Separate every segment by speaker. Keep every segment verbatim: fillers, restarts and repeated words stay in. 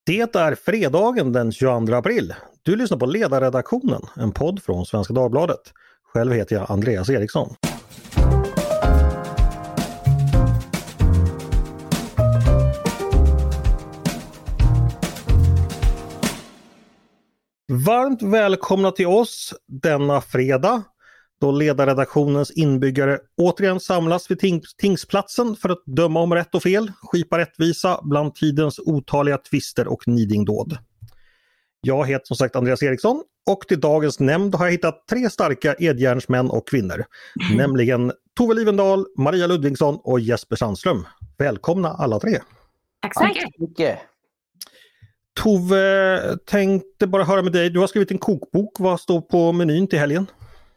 Speaker 1: Det är fredagen den tjugoandra april. Du lyssnar på Ledarredaktionen, en podd från Svenska Dagbladet. Själv heter jag Andreas Eriksson. Varmt välkomna till oss denna fredag, då Ledarredaktionens inbyggare återigen samlas vid tings- tingsplatsen för att döma om rätt och fel, skipa rättvisa bland tidens otaliga tvister och nidingdåd. Jag heter som sagt Andreas Eriksson och till dagens nämnd har jag hittat tre starka edjärnsmän och kvinnor, mm. nämligen Tove Livendal, Maria Ludvigsson och Jesper Sandström. Välkomna alla tre.
Speaker 2: Tack så mycket.
Speaker 1: Tove, tänkte bara höra med dig, du har skrivit en kokbok, vad står på menyn till helgen?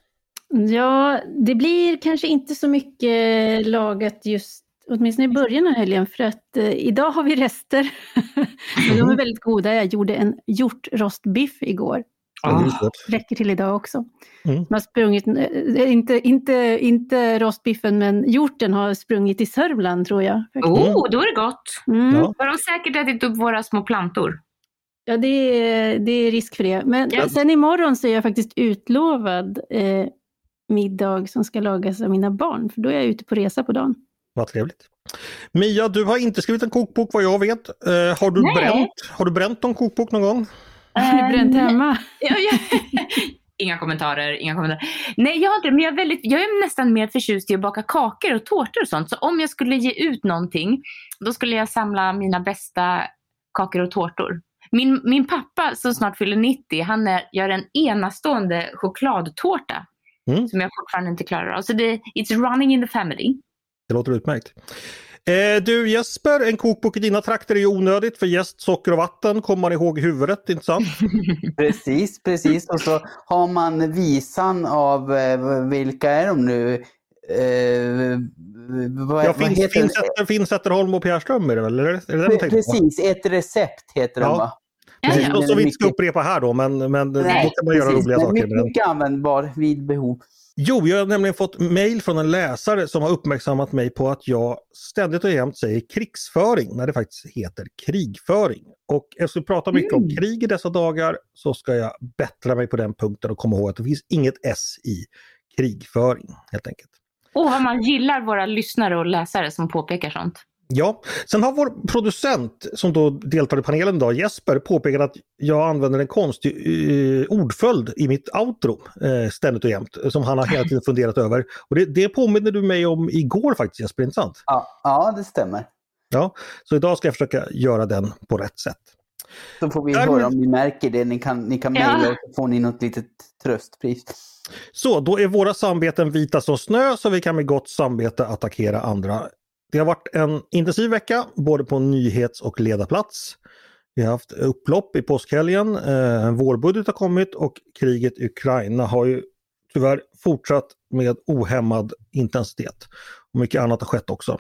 Speaker 3: Ja, det blir kanske inte så mycket lagat just, åtminstone i början av helgen, för att eh, idag har vi rester. Men de är väldigt goda. Jag gjorde en hjortrostbiff igår.
Speaker 1: Oh.
Speaker 3: Räcker till idag också.
Speaker 1: Mm.
Speaker 3: Man har sprungit, eh, inte, inte, inte rostbiffen, men hjorten har sprungit i Sörmland tror jag.
Speaker 2: Oh, då är det gott.
Speaker 3: Mm.
Speaker 2: Ja. Har de säkert ätit upp våra små plantor?
Speaker 3: Ja, det är, det är risk för det. Men yes. Sen imorgon så är jag faktiskt utlovad eh, middag som ska lagas av mina barn. För då är jag ute på resa på dagen.
Speaker 1: Vad trevligt. Mia, du har inte skrivit en kokbok vad jag vet. Uh, har, du bränt, har du bränt någon kokbok någon gång?
Speaker 3: Har du bränt hemma?
Speaker 2: Ja, ja. Inga kommentarer, inga kommentarer. Nej, jag har inte, men jag är, väldigt, jag är nästan mer förtjust i att baka kakor och tårtor och sånt. Så om jag skulle ge ut någonting, då skulle jag samla mina bästa kakor och tårtor. Min, min pappa som snart fyller nittio, han är, gör en enastående chokladtårta. Mm. Som jag fortfarande inte klarar av. Så det, it's running in the family.
Speaker 1: Det låter utmärkt. Eh, du Jesper, en kokbok i dina trakter är ju onödigt för jäst, socker och vatten kommer man ihåg i huvudet, inte sant?
Speaker 4: Precis, precis. Och så har man visan av, eh, vilka är de nu? Eh, vad,
Speaker 1: ja, finns,
Speaker 4: vad
Speaker 1: finns, Ätter, finns Ätterholm och Pierre Ström är det väl? Eller, är det
Speaker 4: precis, ett recept heter
Speaker 1: ja.
Speaker 4: de va?
Speaker 1: Precis, ja, ja. Så vi inte ska upprepa här då, men, men
Speaker 4: Nej,
Speaker 1: då kan man göra
Speaker 4: precis,
Speaker 1: roliga saker
Speaker 4: mycket
Speaker 1: med den.
Speaker 4: Mycket användbar vid behov.
Speaker 1: Jo, jag har nämligen fått mejl från en läsare som har uppmärksammat mig på att jag ständigt och jämt säger krigsföring när det faktiskt heter krigföring. Och eftersom vi pratar mycket mm. om krig i dessa dagar så ska jag bättra mig på den punkten och komma ihåg att det finns inget S i krigföring helt enkelt.
Speaker 2: Och vad man gillar våra lyssnare och läsare som påpekar sånt.
Speaker 1: Ja, sen har vår producent som då deltar i panelen idag, Jesper, påpekat att jag använder en konstig eh, ordföljd i mitt outro eh, ständigt och jämt som han har hela tiden funderat över. Och det, det påminner du mig om igår faktiskt, Jesper, inte sant?
Speaker 4: Ja, ja, det stämmer.
Speaker 1: Ja, så idag ska jag försöka göra den på rätt sätt.
Speaker 4: Så får vi
Speaker 1: Där...
Speaker 4: höra om ni märker det. Ni kan, ni kan mejla
Speaker 2: ja.
Speaker 4: och så får ni något litet tröstpris.
Speaker 1: Så, då är våra samveten vita som snö så vi kan med gott samvete attackera andra. Det har varit en intensiv vecka, både på nyhets- och ledarplats. Vi har haft upplopp i påskhelgen, en vårbudget har kommit och kriget i Ukraina har ju tyvärr fortsatt med ohämmad intensitet. Och mycket annat har skett också.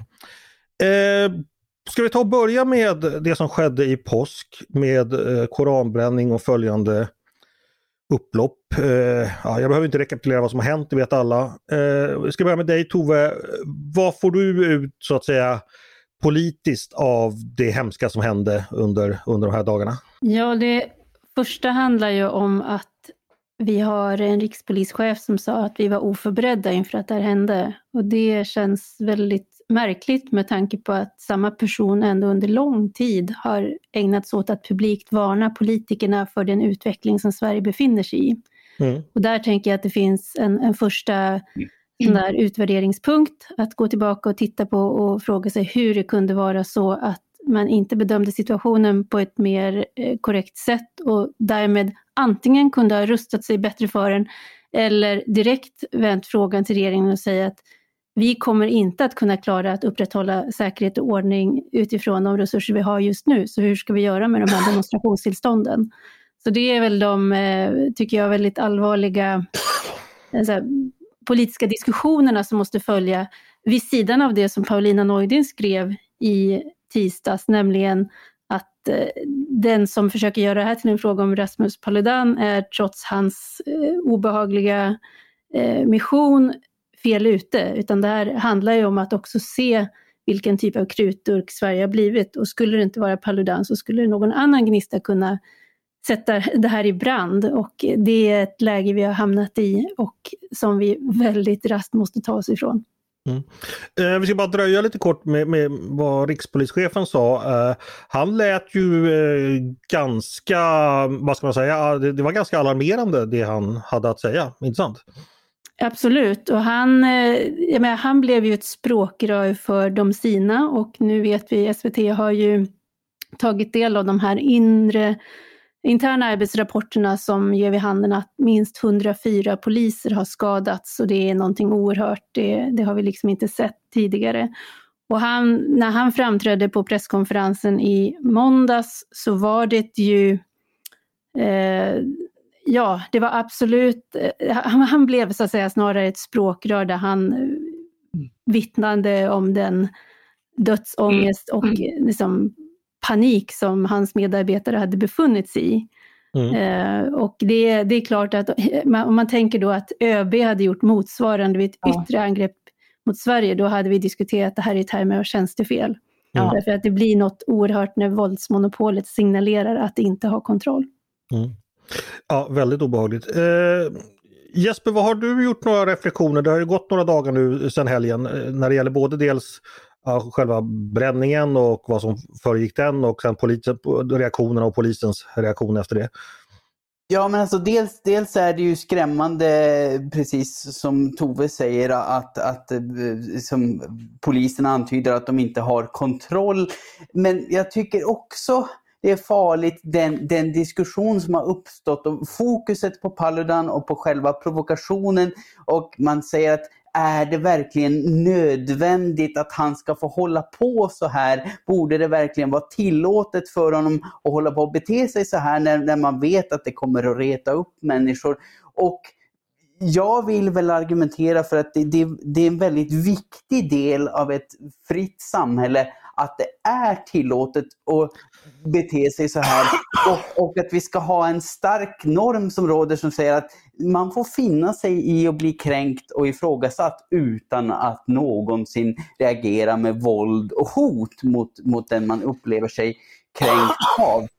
Speaker 1: Eh, ska vi ta och börja med det som skedde i påsk med eh, koranbränning och följande upplopp. Eh, ja, jag behöver inte rekapitulera vad som har hänt, det vet alla. Eh, jag ska börja med dig Tove. Vad får du ut så att säga politiskt av det hemska som hände under, under de här dagarna?
Speaker 3: Ja, det första handlar ju om att vi har en rikspolischef som sa att vi var oförberedda inför att det här hände. Och det känns väldigt märkligt med tanke på att samma person ändå under lång tid har ägnat sig åt att publikt varna politikerna för den utveckling som Sverige befinner sig i. Mm. Och där tänker jag att det finns en, en första sån där utvärderingspunkt att gå tillbaka och titta på och fråga sig hur det kunde vara så att man inte bedömde situationen på ett mer eh, korrekt sätt och därmed antingen kunde ha rustat sig bättre för den eller direkt vänt frågan till regeringen och säga att vi kommer inte att kunna klara att upprätthålla säkerhet och ordning utifrån de resurser vi har just nu. Så hur ska vi göra med de här demonstrationstillstånden? Så det är väl de, eh, tycker jag, väldigt allvarliga alltså, politiska diskussionerna som måste följa vid sidan av det som Paulina Neudin skrev i tisdags, nämligen att eh, den som försöker göra det här till en fråga om Rasmus Paludan är trots hans eh, obehagliga eh, mission fel ute, utan det här handlar ju om att också se vilken typ av krutdurk Sverige har blivit. Och skulle det inte vara Paludan så skulle någon annan gnista kunna sätta det här i brand. Och det är ett läge vi har hamnat i och som vi väldigt raskt måste ta oss ifrån.
Speaker 1: Mm. Eh, vi ska bara dröja lite kort med, med vad rikspolischefen sa. Eh, han lät ju eh, ganska, vad ska man säga, det, det var ganska alarmerande det han hade att säga, inte sant?
Speaker 3: Absolut, och han, jag menar, han blev ju ett språkrör för de sina och nu vet vi, S V T har ju tagit del av de här inre interna arbetsrapporterna som ger vid handen att minst hundrafyra poliser har skadats och det är någonting oerhört, det, det har vi liksom inte sett tidigare. Och han, när han framträdde på presskonferensen i måndags så var det ju eh, ja, det var absolut, han, han blev så att säga snarare ett språkrör där han vittnade om den dödsångest och liksom panik som hans medarbetare hade befunnit sig i. Mm. Eh, och det, det är klart att om man tänker då att ÖB hade gjort motsvarande vid ett ja. yttre angrepp mot Sverige, då hade vi diskuterat det här i termer av tjänstefel. Ja. Därför att det blir något oerhört när våldsmonopolet signalerar att det inte har kontroll. Mm.
Speaker 1: Ja, väldigt obehagligt. Eh, Jesper, vad har du gjort några reflektioner? Det har ju gått några dagar nu sedan helgen när det gäller både dels ja, själva bränningen och vad som föregick den och sen polisen, reaktionerna och polisens reaktion efter det.
Speaker 4: Ja, men alltså dels, dels är det ju skrämmande, precis som Tove säger, att, att som polisen antyder att de inte har kontroll. Men jag tycker också det är farligt den, den diskussion som har uppstått om fokuset på Paludan och på själva provokationen, och man säger att är det verkligen nödvändigt att han ska få hålla på så här? Borde det verkligen vara tillåtet för honom att hålla på och bete sig så här när, när man vet att det kommer att reta upp människor? Och jag vill väl argumentera för att det, det, det är en väldigt viktig del av ett fritt samhälle att det är tillåtet att bete sig så här och, och att vi ska ha en stark norm som råder som säger att man får finna sig i att bli kränkt och ifrågasatt utan att någonsin reagera med våld och hot mot, mot den man upplever sig kränkt av.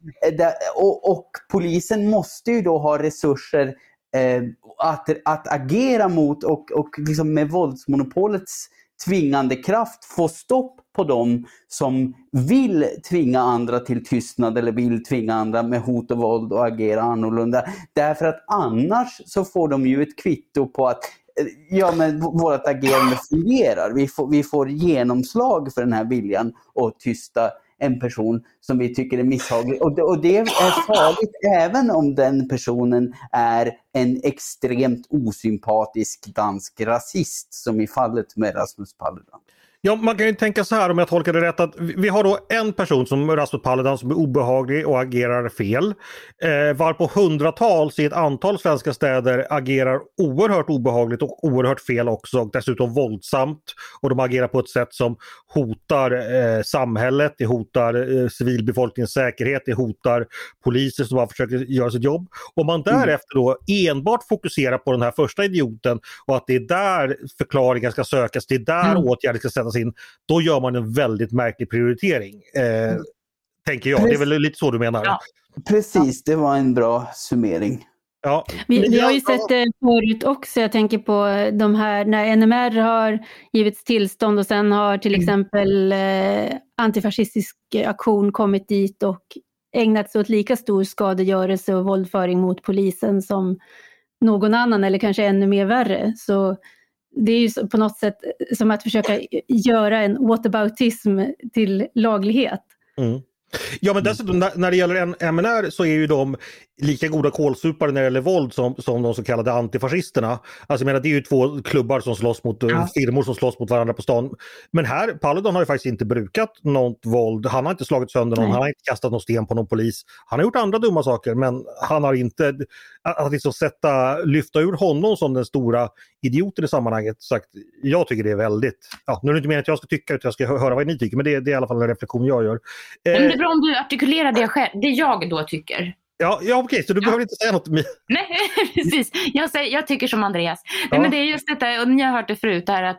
Speaker 4: Och, och polisen måste ju då ha resurser eh, att, att agera mot och, och liksom med våldsmonopolets tvingande kraft få stopp på dem som vill tvinga andra till tystnad eller vill tvinga andra med hot och våld och agera annorlunda. Därför att annars så får de ju ett kvitto på att ja, men vårt agerande fungerar. Vi får, vi får genomslag för den här viljan och tysta en person som vi tycker är misshaglig. Och det, och det är farligt även om den personen är en extremt osympatisk dansk rasist som i fallet med Rasmus Paludan.
Speaker 1: Ja, man kan ju tänka så här om jag tolkar det rätt att vi har då en person som Rasmus Paludan som är obehaglig och agerar fel. Eh, varpå hundratals i ett antal svenska städer agerar oerhört obehagligt och oerhört fel också och dessutom våldsamt. Och de agerar på ett sätt som hotar eh, samhället, det hotar eh, civilbefolkningens säkerhet, det hotar poliser som bara försöker göra sitt jobb. Om man därefter då enbart fokuserar på den här första idioten och att det är där förklaringen ska sökas, det är där mm. åtgärder ska sättas in, då gör man en väldigt märklig prioritering. Eh, tänker jag. Precis. Det är väl lite så du menar?
Speaker 4: Ja. Precis, det var en bra summering.
Speaker 3: Ja. Vi, vi har ju sett det förut också. Jag tänker på de här när N M R har givits tillstånd och sen har till exempel eh, antifascistisk aktion kommit dit och ägnat sig åt lika stor skadegörelse och våldföring mot polisen som någon annan eller kanske ännu mer värre. Så det är ju på något sätt som att försöka göra en whataboutism till laglighet. Mm.
Speaker 1: Ja, men dessutom när det gäller M N R så är ju de lika goda kålsupare när det gäller våld som, som de så kallade antifascisterna. Alltså jag menar, det är ju två klubbar som slåss mot, ja. firmor som slåss mot varandra på stan. Men här, Paludan har ju faktiskt inte brukat något våld. Han har inte slagit sönder någon, Nej. han har inte kastat någon sten på någon polis. Han har gjort andra dumma saker, men han har inte att liksom sätta, lyfta ur honom som den stora idioten i sammanhanget. Sagt, jag tycker det är väldigt, ja, nu är det inte mer att jag ska tycka utan jag ska höra vad ni tycker, men det, det är i alla fall en reflektion jag gör.
Speaker 2: Men det är bra om du artikulerar det själv, det jag då tycker.
Speaker 1: Ja, ja okej, så du ja. behöver inte säga något.
Speaker 2: Nej, precis. Jag, säger, jag tycker som Andreas. Ja. Nej, men det är just detta, och ni har hört det förut, är att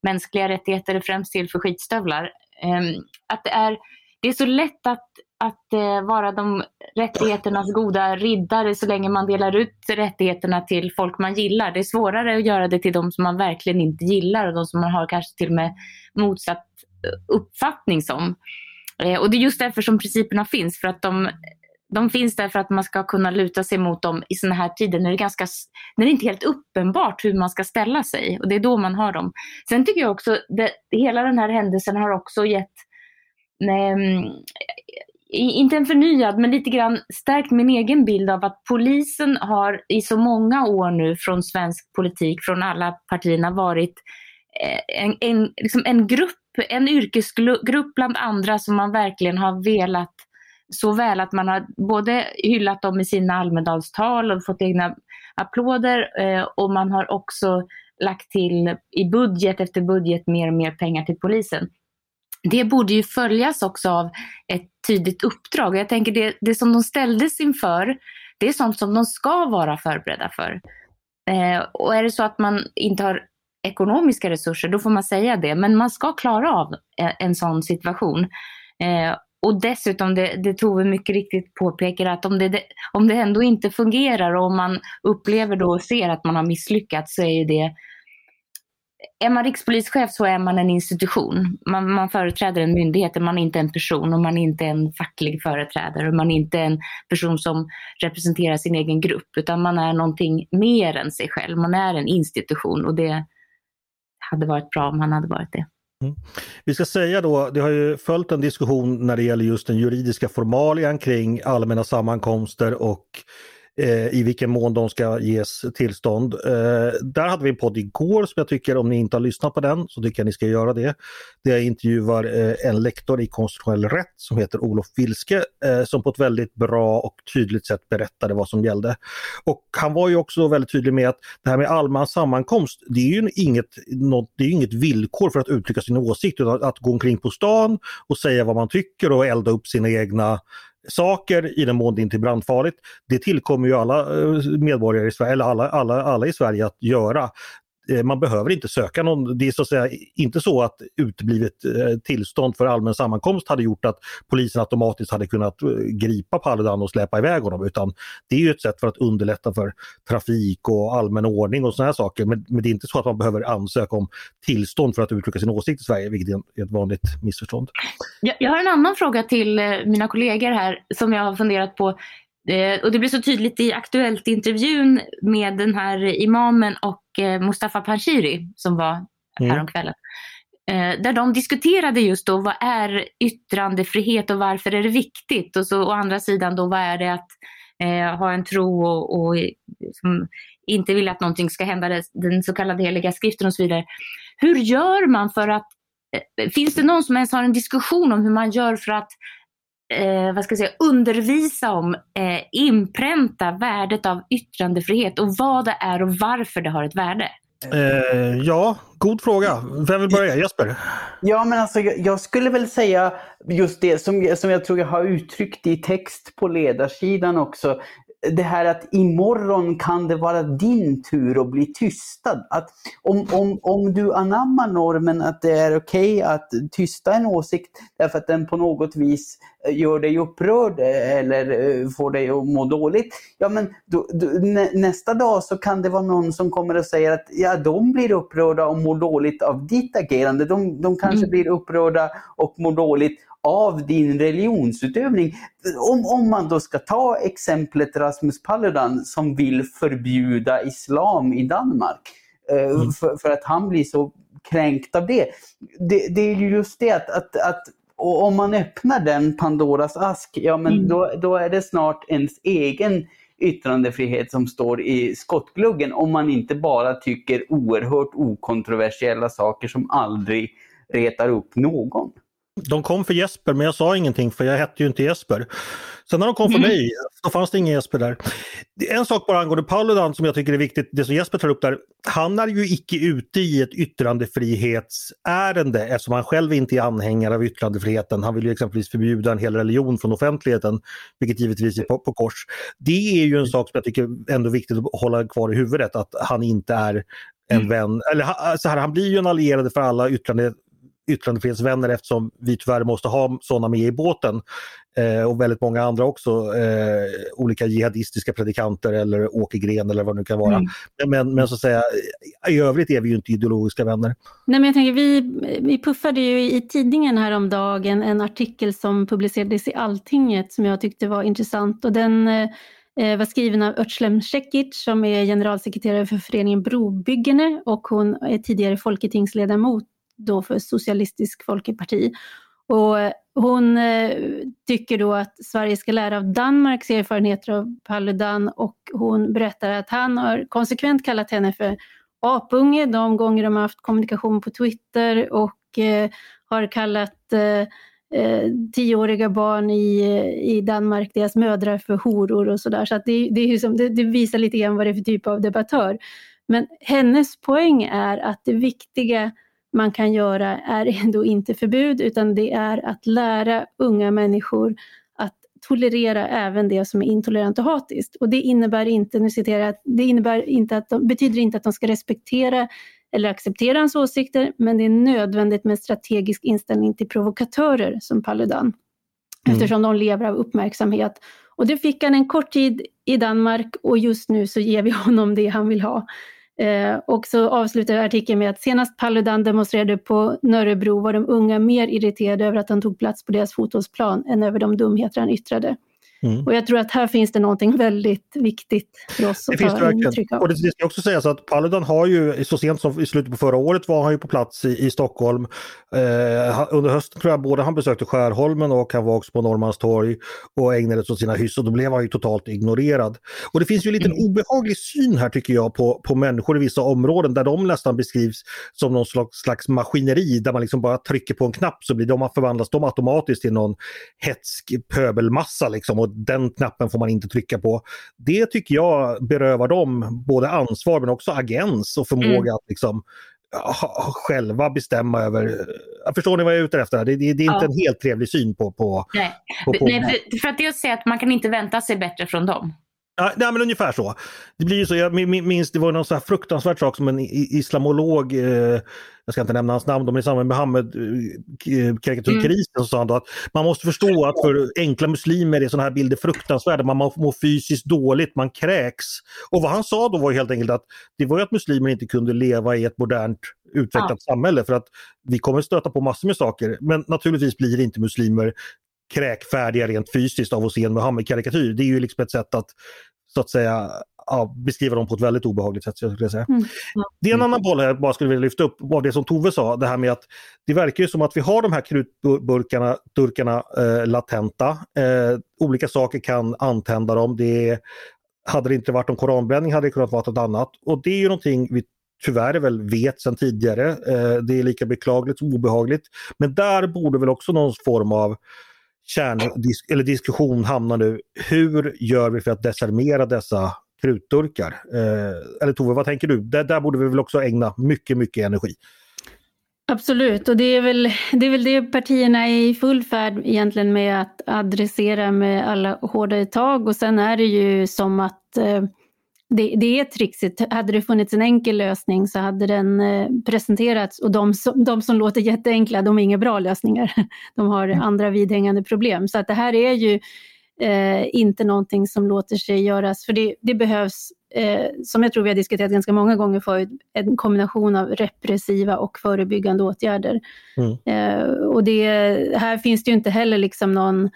Speaker 2: mänskliga rättigheter är främst till för skitstövlar. Att det är, det är så lätt att, att vara de rättigheternas goda riddare så länge man delar ut rättigheterna till folk man gillar. Det är svårare att göra det till de som man verkligen inte gillar och de som man har kanske till och med motsatt uppfattning som. Och det är just därför som principerna finns, för att de, de finns där för att man ska kunna luta sig mot dem i såna här tider när det är ganska, när det inte är helt uppenbart hur man ska ställa sig, och det är då man har dem. Sen tycker jag också att hela den här händelsen har också gett nej, inte en förnyad men lite grann stärkt min egen bild av att polisen har i så många år nu från svensk politik, från alla partierna, varit en, en, liksom en grupp, en yrkesgrupp bland andra som man verkligen har velat så väl att man har både hyllat dem i sina Almedalstal och fått egna applåder, och man har också lagt till i budget efter budget mer och mer pengar till polisen. Det borde ju följas också av ett tydligt uppdrag. Jag tänker det, det som de ställdes inför, det är sånt som de ska vara förberedda för. Eh, och är det så att man inte har ekonomiska resurser, då får man säga det. Men man ska klara av en, en sån situation. Eh, och dessutom, det, det Tove mycket riktigt påpekar, att om det, om det ändå inte fungerar och om man upplever då och ser att man har misslyckats, så är ju det... Är man rikspolischef så är man en institution. Man, man företräder en myndighet, man är inte en person, och man är inte en facklig företrädare, och man är inte en person som representerar sin egen grupp, utan man är någonting mer än sig själv. Man är en institution, och det hade varit bra om han hade varit det.
Speaker 1: Mm. Vi ska säga då, det har ju följt en diskussion när det gäller just den juridiska formalian kring allmänna sammankomster och i vilken mån de ska ges tillstånd. Eh, där hade vi en podd igår som jag tycker, om ni inte har lyssnat på den, så tycker jag ni ska göra det. Där jag intervjuar eh, en lektor i konstitutionell rätt som heter Olof Wilske, eh, som på ett väldigt bra och tydligt sätt berättade vad som gällde. Och han var ju också väldigt tydlig med att det här med allmän sammankomst, det är ju inget, något, det är inget villkor för att uttrycka sin åsikt, utan att gå omkring på stan och säga vad man tycker och elda upp sina egna saker i den mån det inte är brandfarligt. Det tillkommer ju alla medborgare i Sverige, eller alla, alla, alla i Sverige att göra. Man behöver inte söka någon, det är så att säga inte så att uteblivet tillstånd för allmän sammankomst hade gjort att polisen automatiskt hade kunnat gripa Paludan och släppa iväg honom, utan det är ju ett sätt för att underlätta för trafik och allmän ordning och såna här saker, men, men det är inte så att man behöver ansöka om tillstånd för att uttrycka sin åsikt i Sverige, vilket är ett vanligt missförstånd.
Speaker 2: Jag, jag har en annan fråga till mina kollegor här som jag har funderat på. Eh, och det blir så tydligt i Aktuellt-intervjun med den här imamen och eh, Mustafa Panshiri som var mm. häromkvällen. Eh, där de diskuterade just då, vad är yttrandefrihet och varför är det viktigt? Och så å andra sidan då, vad är det att eh, ha en tro och, och som inte vill att någonting ska hända, den så kallade heliga skriften och så vidare. Hur gör man för att, eh, finns det någon som ens har en diskussion om hur man gör för att Eh, vad ska jag säga, undervisa om, eh, inpränta värdet av yttrandefrihet och vad det är och varför det har ett värde?
Speaker 1: Eh, ja, god fråga. Vem vill börja? Jesper?
Speaker 4: Ja, men alltså jag, jag skulle väl säga just det som, som jag tror jag har uttryckt i text på ledarsidan också. Det här att imorgon kan det vara din tur att bli tystad. Att om, om, om du anammar normen att det är okej att tysta en åsikt därför att den på något vis gör dig upprörd eller får dig att må dåligt. Ja, men då, då, nä, nästa dag så kan det vara någon som kommer och säger att ja, de blir upprörda och mår dåligt av ditt agerande. De, de kanske mm. blir upprörda och mår dåligt av din religionsutövning. Om, om man då ska ta exemplet Rasmus Paludan som vill förbjuda islam i Danmark mm. för, för att han blir så kränkt av det. Det, det är ju just det att, att, att och om man öppnar den Pandoras ask, ja men mm. då, då är det snart ens egen yttrandefrihet som står i skottgluggen, om man inte bara tycker oerhört okontroversiella saker som aldrig retar upp någon.
Speaker 1: De kom för Jesper, men jag sa ingenting för jag hette ju inte Jesper. Sen när de kom för mm. mig, då fanns det ingen Jesper där. En sak bara angående Paludan som jag tycker är viktigt, det som Jesper tar upp där. Han är ju icke ute i ett yttrandefrihetsärende eftersom han själv inte är anhängare av yttrandefriheten. Han vill ju exempelvis förbjuda en hel religion från offentligheten, vilket givetvis är på, på kors. Det är ju en sak som jag tycker ändå är viktigt att hålla kvar i huvudet, att han inte är en mm. vän. Eller så här, han blir ju en allierad för alla yttrande yttrandefrihetsvänner eftersom vi tyvärr måste ha sådana med i båten eh, och väldigt många andra också eh, olika jihadistiska predikanter eller Åkergren eller vad det nu kan vara. Mm. Men, men så att säga, i övrigt är vi ju inte ideologiska vänner. Nej, men jag tänker, vi, vi puffade ju i tidningen häromdagen en artikel som publicerades i Alltinget som jag tyckte var intressant och den eh, var skriven av Özlem Cekic som är generalsekreterare för föreningen Brobyggene och hon är tidigare folketingsledamot då för Socialistisk Folkeparti. Och hon eh, tycker då att Sverige ska lära av Danmarks erfarenheter av Paludan och hon berättar att han har konsekvent kallat henne för apunge de gånger de har haft kommunikation på Twitter och eh, har kallat eh, eh, tioåriga barn i, i Danmark, deras mödrar för horor och sådär. Så att det, det, är ju som, det, det visar lite grann vad det är för typ av debattör. Men hennes poäng är att det viktiga man kan göra är ändå inte förbud utan det är att lära unga människor att tolerera även det som är intolerant och hatiskt. Och det innebär inte, nu citerar jag, det innebär inte att de, betyder inte att de ska respektera eller acceptera hans åsikter, men det är nödvändigt med strategisk inställning till provokatörer som Paludan. Mm. Eftersom de lever av uppmärksamhet. Och det fick han en kort tid i Danmark och just nu så ger vi honom det han vill ha. Eh, och så avslutar artikeln med att senast Paludan demonstrerade på Nörrebro var de unga mer irriterade över att han tog plats på deras fotbollsplan än över de dumheter han yttrade. Mm. Och jag tror att här finns det någonting väldigt viktigt för oss att ta intryck av. Och det ska också sägas att Paludan har ju så sent som i slutet på förra året var han ju på plats i, i Stockholm. Eh, under hösten tror jag både han besökte Skärholmen och han var också på Norrmalmstorg och ägnade sig åt sina hyss och då blev han ju totalt ignorerad. Och det finns ju en liten mm. obehaglig syn här tycker jag på, på människor i vissa områden där de nästan beskrivs som någon slags, slags maskineri där man liksom bara trycker på en knapp så blir de förvandlas de automatiskt till någon hetsk pöbelmassa liksom och den knappen får man inte trycka på. Det tycker jag berövar dem både ansvar men också agens och förmåga mm. att liksom ha, själva bestämma över. Förstår ni vad jag är ute efter? Det, det, det är inte ja. en helt trevlig syn på... på,
Speaker 2: nej.
Speaker 1: på, på
Speaker 2: nej, för att jag säger att man kan inte vänta sig bättre från dem.
Speaker 1: Ja, nej, men ungefär så. Det blir ju så, jag minns det var någon så här fruktansvärt sak som en islamolog, eh, jag ska inte nämna hans namn, de är samma med Mohammed eh, karikatyrkrisen mm. så sa han då att man måste förstå att för enkla muslimer är sådana här bilder fruktansvärda, man mår fysiskt dåligt, man kräks. Och vad han sa då var ju helt enkelt att det var ju att muslimer inte kunde leva i ett modernt utvecklat ja. samhälle för att vi kommer stöta på massor med saker, men naturligtvis blir inte muslimer kräkfärdiga rent fysiskt av att se en Muhammed-karikatyr. Det är ju liksom ett sätt att så att säga ja, beskriva dem på ett väldigt obehagligt sätt. Jag skulle säga. Mm. Det är en annan boll här jag bara skulle vilja lyfta upp av det som Tove sa. Det här med att det verkar ju som att vi har de här krutburkarna, turkarna eh, latenta. Eh, olika saker kan antända dem. Det hade det inte varit om koranbränning hade det kunnat vara något annat. Och det är ju någonting vi tyvärr väl vet sedan tidigare. Eh, det är lika beklagligt som obehagligt. Men där borde väl också någon form av kärndisk- eller diskussion hamnar nu. Hur gör vi för att desarmera dessa krutdurkar? Eh, eller Tove, vad tänker du? Där, där borde vi väl också ägna mycket, mycket energi.
Speaker 3: Absolut, och det är väl det, är väl det partierna är i full färd egentligen med att adressera med alla hårdare tag. Och sen är det ju som att eh, det, det är trixigt. Hade det funnits en enkel lösning så hade den eh, presenterats. Och de som, de som låter jätteenkla, de är inga bra lösningar. De har mm. andra vidhängande problem. Så att det här är ju eh, inte någonting som låter sig göras. För det, det behövs, eh, som jag tror vi har diskuterat ganska många gånger förut, en kombination av repressiva och förebyggande åtgärder. Mm. Eh, och det, här finns det ju inte heller liksom någon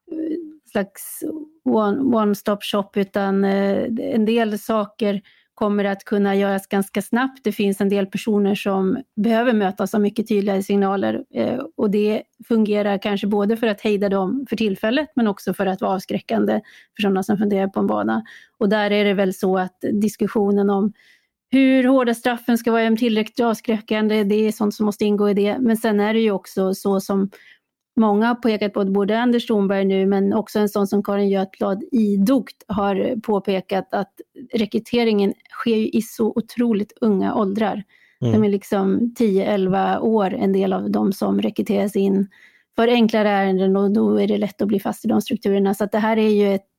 Speaker 3: slags one, one stop shop utan eh, en del saker kommer att kunna göras ganska snabbt. Det finns en del personer som behöver mötas av mycket tydligare signaler eh, och det fungerar kanske både för att hejda dem för tillfället men också för att vara avskräckande för sådana som funderar på en bana. Och där är det väl så att diskussionen om hur hårda straffen ska vara tillräckligt avskräckande, det är sånt som måste ingå i det. Men sen är det ju också så som många har pekat på, både Anders Thornberg nu men också en sån som Karin Götblad idogt har påpekat att rekryteringen sker ju i så otroligt unga åldrar. Mm. De är liksom tio elva år, en del av dem som rekryteras in för enklare ärenden, och då är det lätt att bli fast i de strukturerna. Så att det här är ju ett,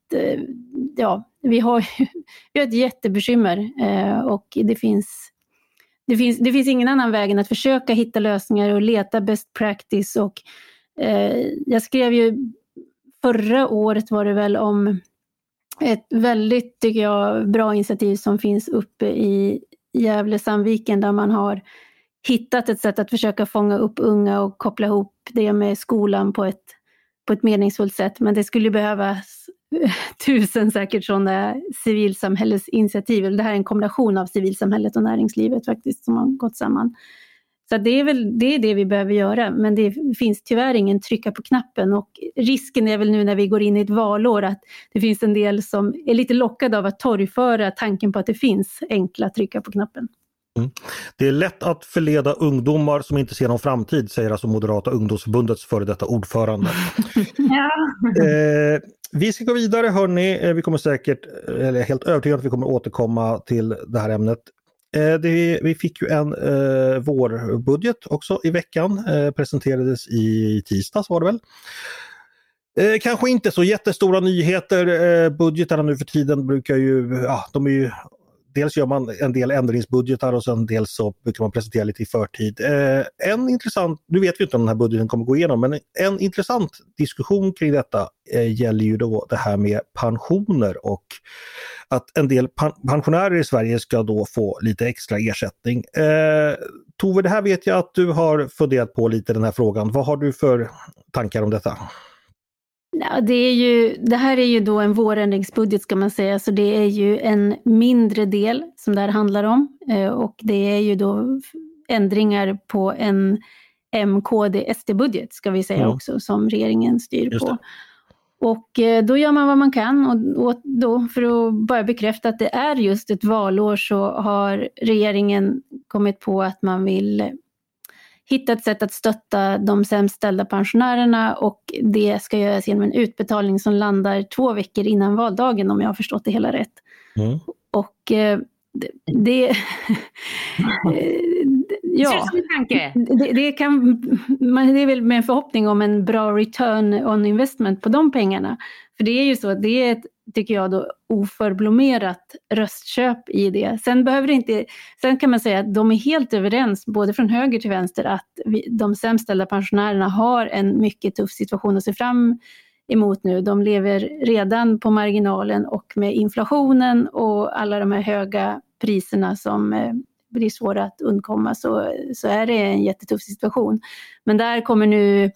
Speaker 3: ja, vi har ju vi har ett jättebekymmer och det finns, det finns, det finns ingen annan väg än att försöka hitta lösningar och leta best practice. Och eh, jag skrev ju förra året var det väl om ett väldigt, tycker jag, bra initiativ som finns uppe i Gävle-Sandviken, där man har hittat ett sätt att försöka fånga upp unga och koppla ihop det med skolan på ett, på ett meningsfullt sätt. Men det skulle behövas tusen säkert sådana civilsamhällesinitiativ. Det här är en kombination av civilsamhället och näringslivet faktiskt som har gått samman. Så det är väl det, är det vi behöver göra, men det finns tyvärr ingen trycka på knappen, och risken är väl nu när vi går in i ett valår att det finns en del som är lite lockade av att torgföra tanken på att det finns enkla trycka på knappen.
Speaker 1: Mm. Det är lätt att förleda ungdomar som inte ser någon framtid, säger alltså Moderata ungdomsförbundets före detta ordförande.
Speaker 3: Ja.
Speaker 1: eh, vi ska gå vidare, hörni. Vi kommer säkert, eller helt övertygad att vi kommer återkomma till det här ämnet. Det, vi fick ju en eh, vårbudget också i veckan, eh, presenterades i tisdags var det väl. Eh, kanske inte så jättestora nyheter, eh, budgetarna nu för tiden brukar ju, ja, de är ju, dels gör man en del ändringsbudgetar och sen dels så brukar man presentera lite i förtid. Eh, en intressant, nu vet vi inte om den här budgeten kommer gå igenom, men en intressant diskussion kring detta eh, gäller ju då det här med pensioner och att en del pen- pensionärer i Sverige ska då få lite extra ersättning. Eh, Tove, det här vet jag att du har funderat på lite, den här frågan. Vad har du för tankar om detta?
Speaker 3: Ja, det, är ju, det här är ju då en vårändringsbudget ska man säga, så det är ju en mindre del som det här handlar om, eh, och det är ju då ändringar på en M K D S D-budget ska vi säga mm. också, som regeringen styr på. Och eh, då gör man vad man kan, och, och då för att bara bekräfta att det är just ett valår så har regeringen kommit på att man vill hitta ett sätt att stötta de sämst ställda pensionärerna, och det ska göras genom en utbetalning som landar två veckor innan valdagen, om jag har förstått det hela rätt. Mm. Och eh, det, det ja, det, det kan man, det är väl med en förhoppning om en bra return on investment på de pengarna. För det är ju så att det är ett, tycker jag då, oförblommerat röstköp i det. Sen behöver det inte, sen kan man säga att de är helt överens, både från höger till vänster, att vi, de sämst ställda pensionärerna har en mycket tuff situation att se fram emot nu. De lever redan på marginalen, och med inflationen och alla de här höga priserna som eh, blir svåra att undkomma, så, så är det en jättetuff situation. Men där kommer nu,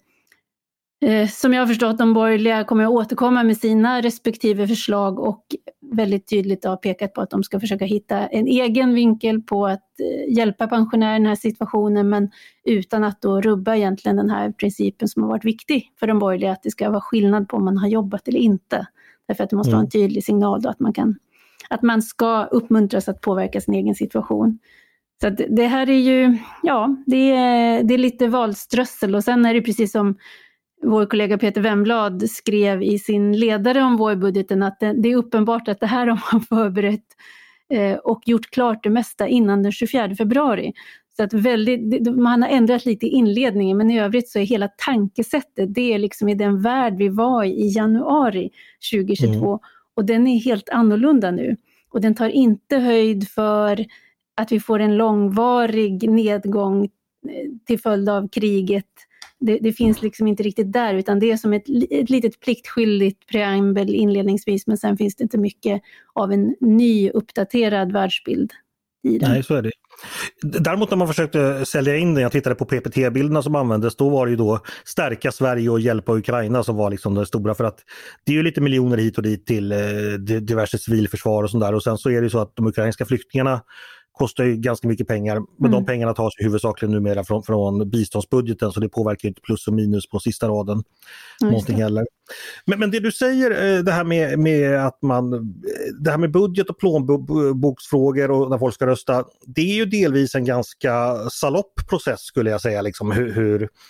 Speaker 3: eh, som jag har förstått, de borgerliga kommer att återkomma med sina respektive förslag, och väldigt tydligt har pekat på att de ska försöka hitta en egen vinkel på att eh, hjälpa pensionärer i den här situationen, men utan att då rubba egentligen den här principen som har varit viktig för de borgerliga, att det ska vara skillnad på om man har jobbat eller inte. Därför att det måste mm. vara en tydlig signal då att man kan, att man ska uppmuntras att påverka sin egen situation. Så att det här är ju, ja, det är, det är lite valströssel, och sen är det precis som vår kollega Peter Wemblad skrev i sin ledare om vårbudgeten, att det, det är uppenbart att det här har man förberett eh, och gjort klart det mesta innan den tjugofjärde februari. Så att väldigt, man har ändrat lite i inledningen, men i övrigt så är hela tankesättet, det är liksom i den värld vi var i i januari tjugohundratjugotvå, mm. och den är helt annorlunda nu. Och den tar inte höjd för att vi får en långvarig nedgång till följd av kriget. Det, det finns liksom inte riktigt där, utan det är som ett, ett litet pliktskyldigt preambel inledningsvis, men sen finns det inte mycket av en ny uppdaterad världsbild i den.
Speaker 1: Nej, så är det. Däremot när man försökte sälja in den, jag tittade på P P T-bilderna som användes, då var det ju då stärka Sverige och hjälpa Ukraina som var liksom det stora, för att det är ju lite miljoner hit och dit till eh, diverse civilförsvar och sånt där, och sen så är det ju så att de ukrainska flyktingarna kostar ju ganska mycket pengar, men mm. de pengarna tas ju huvudsakligen numera från, från biståndsbudgeten, så det påverkar inte plus och minus på sista raden någonting heller. Men, men det du säger, det här med, med att man, det här med budget och plånboksfrågor och när folk ska rösta, det är ju delvis en ganska salopp process skulle jag säga, liksom hur, hur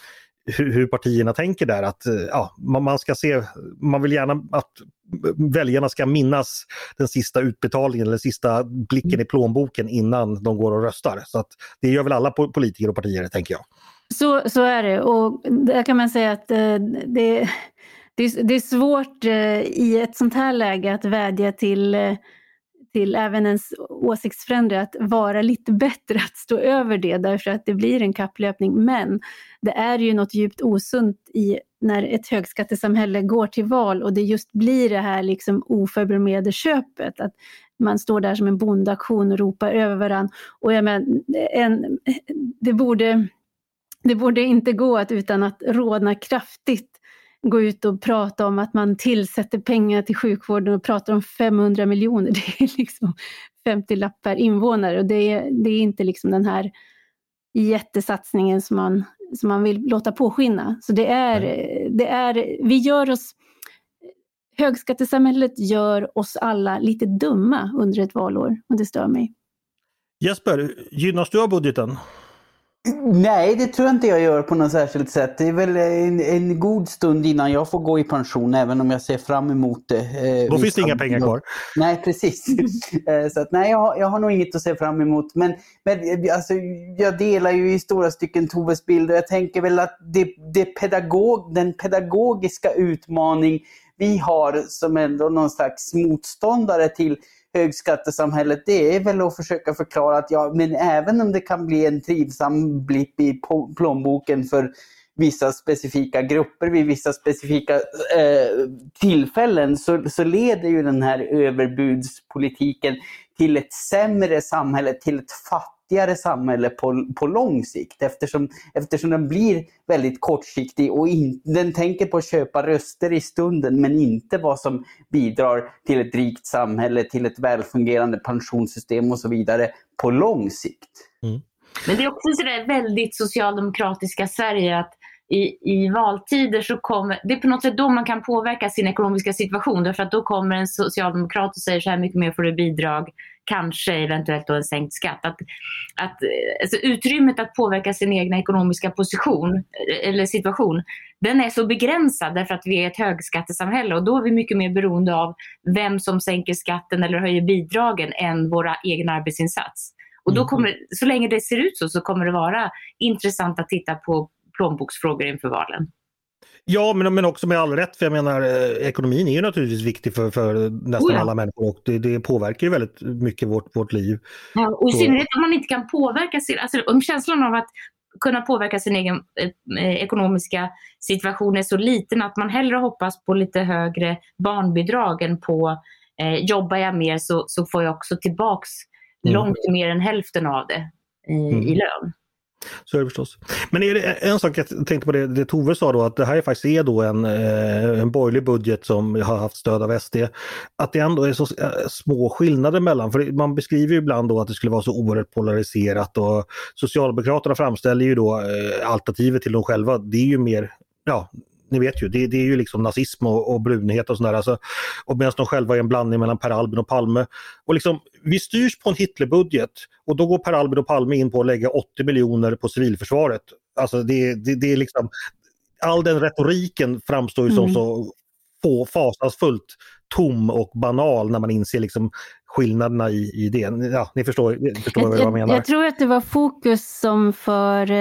Speaker 1: hur, hur partierna tänker där. Att ja, man, man ska se, man vill gärna att väljarna ska minnas den sista utbetalningen eller sista blicken i plånboken innan de går och röstar. Så att det gör väl alla politiker och partier, tänker jag.
Speaker 3: Så, så är det, och där kan man säga att eh, det, det, är, det är svårt eh, i ett sånt här läge att vädja till, eh, till även ens åsiktsfränder att vara lite bättre, att stå över det, därför att det blir en kapplöpning. Men det är ju något djupt osunt i när ett högskattesamhälle går till val och det just blir det här liksom oförberedd köpet, att man står där som en bondaktion och ropar över varandra. Och jag menar, en, det borde... Det borde inte gå att utan att rodna kraftigt gå ut och prata om att man tillsätter pengar till sjukvården och pratar om femhundra miljoner. Det är liksom femtio lapp per invånare, och det är, det är inte liksom den här jättesatsningen som man, som man vill låta påskina. Så det är, det är, vi gör oss, högskattesamhället gör oss alla lite dumma under ett valår, och det stör mig.
Speaker 1: Jesper, gynnas du av budgeten?
Speaker 4: Nej, det tror jag inte jag gör på något särskilt sätt. Det är väl en, en god stund innan jag får gå i pension, även om jag ser fram emot det.
Speaker 1: Eh, Då finns det inga pengar kvar.
Speaker 4: Nej, precis. Så att, nej, jag har, jag har nog inget att se fram emot. Men, men alltså, jag delar ju i stora stycken Toves bild, och jag tänker väl att det, det pedagog, den pedagogiska utmaning vi har som ändå någon slags motståndare till högskattesamhället, det är väl att försöka förklara att ja, men även om det kan bli en trivsam blipp i plånboken för vissa specifika grupper vid vissa specifika eh, tillfällen, så, så leder ju den här överbudspolitiken till ett sämre samhälle, till ett fattigare samhälle på, på lång sikt, eftersom, eftersom den blir väldigt kortsiktig och in, den tänker på att köpa röster i stunden, men inte vad som bidrar till ett rikt samhälle, till ett välfungerande pensionssystem och så vidare på lång sikt.
Speaker 2: Mm. Men det är också så där väldigt socialdemokratiska Sverige att I, i valtider så kommer, det är på något sätt då man kan påverka sin ekonomiska situation, därför att då kommer en socialdemokrat och säger så här mycket mer för det bidrag, kanske eventuellt då en sänkt skatt. Att, att, alltså utrymmet att påverka sin egna ekonomiska position eller situation, den är så begränsad därför att vi är ett högskattesamhälle, och då är vi mycket mer beroende av vem som sänker skatten eller höjer bidragen än våra egna arbetsinsats. Och då kommer, så länge det ser ut så, så kommer det vara intressant att titta på plånboksfrågor inför valen.
Speaker 1: Ja, men, men också med all rätt, för jag menar eh, ekonomin är ju naturligtvis viktig för, för nästan oh ja. alla människor, och det, det påverkar ju väldigt mycket vårt, vårt liv.
Speaker 2: Ja, och i synnerhet om man inte kan påverka sin, alltså om känslan av att kunna påverka sin egen eh, ekonomiska situation är så liten att man hellre hoppas på lite högre barnbidrag än på eh, jobbar jag mer så, så får jag också tillbaks mm. långt mer än hälften av det eh, mm. i lön.
Speaker 1: Så är det förstås. Men är det en sak jag tänkte på det, det Tove sa då, att det här faktiskt är då en, en borgerlig budget som har haft stöd av S D. Att det ändå är så små skillnader mellan, för man beskriver ju ibland då att det skulle vara så oerhört polariserat, och Socialdemokraterna framställer ju då alternativet till dem själva, det är ju mer, ja, ni vet ju, det, det är ju liksom nazism och, och brunhet och sådär. Alltså, och medan de själva är en blandning mellan Per Albin och Palme. Och liksom, vi styrs på en Hitlerbudget, och då går Per Albin och Palme in på att lägga åttio miljoner på civilförsvaret. Alltså det, det, det är liksom, all den retoriken framstår ju som mm. så få, fasansfullt tom och banal när man inser liksom skillnaderna i, i det. Ja, ni förstår, förstår jag, vad jag menar.
Speaker 3: Jag tror att det var Fokus som för,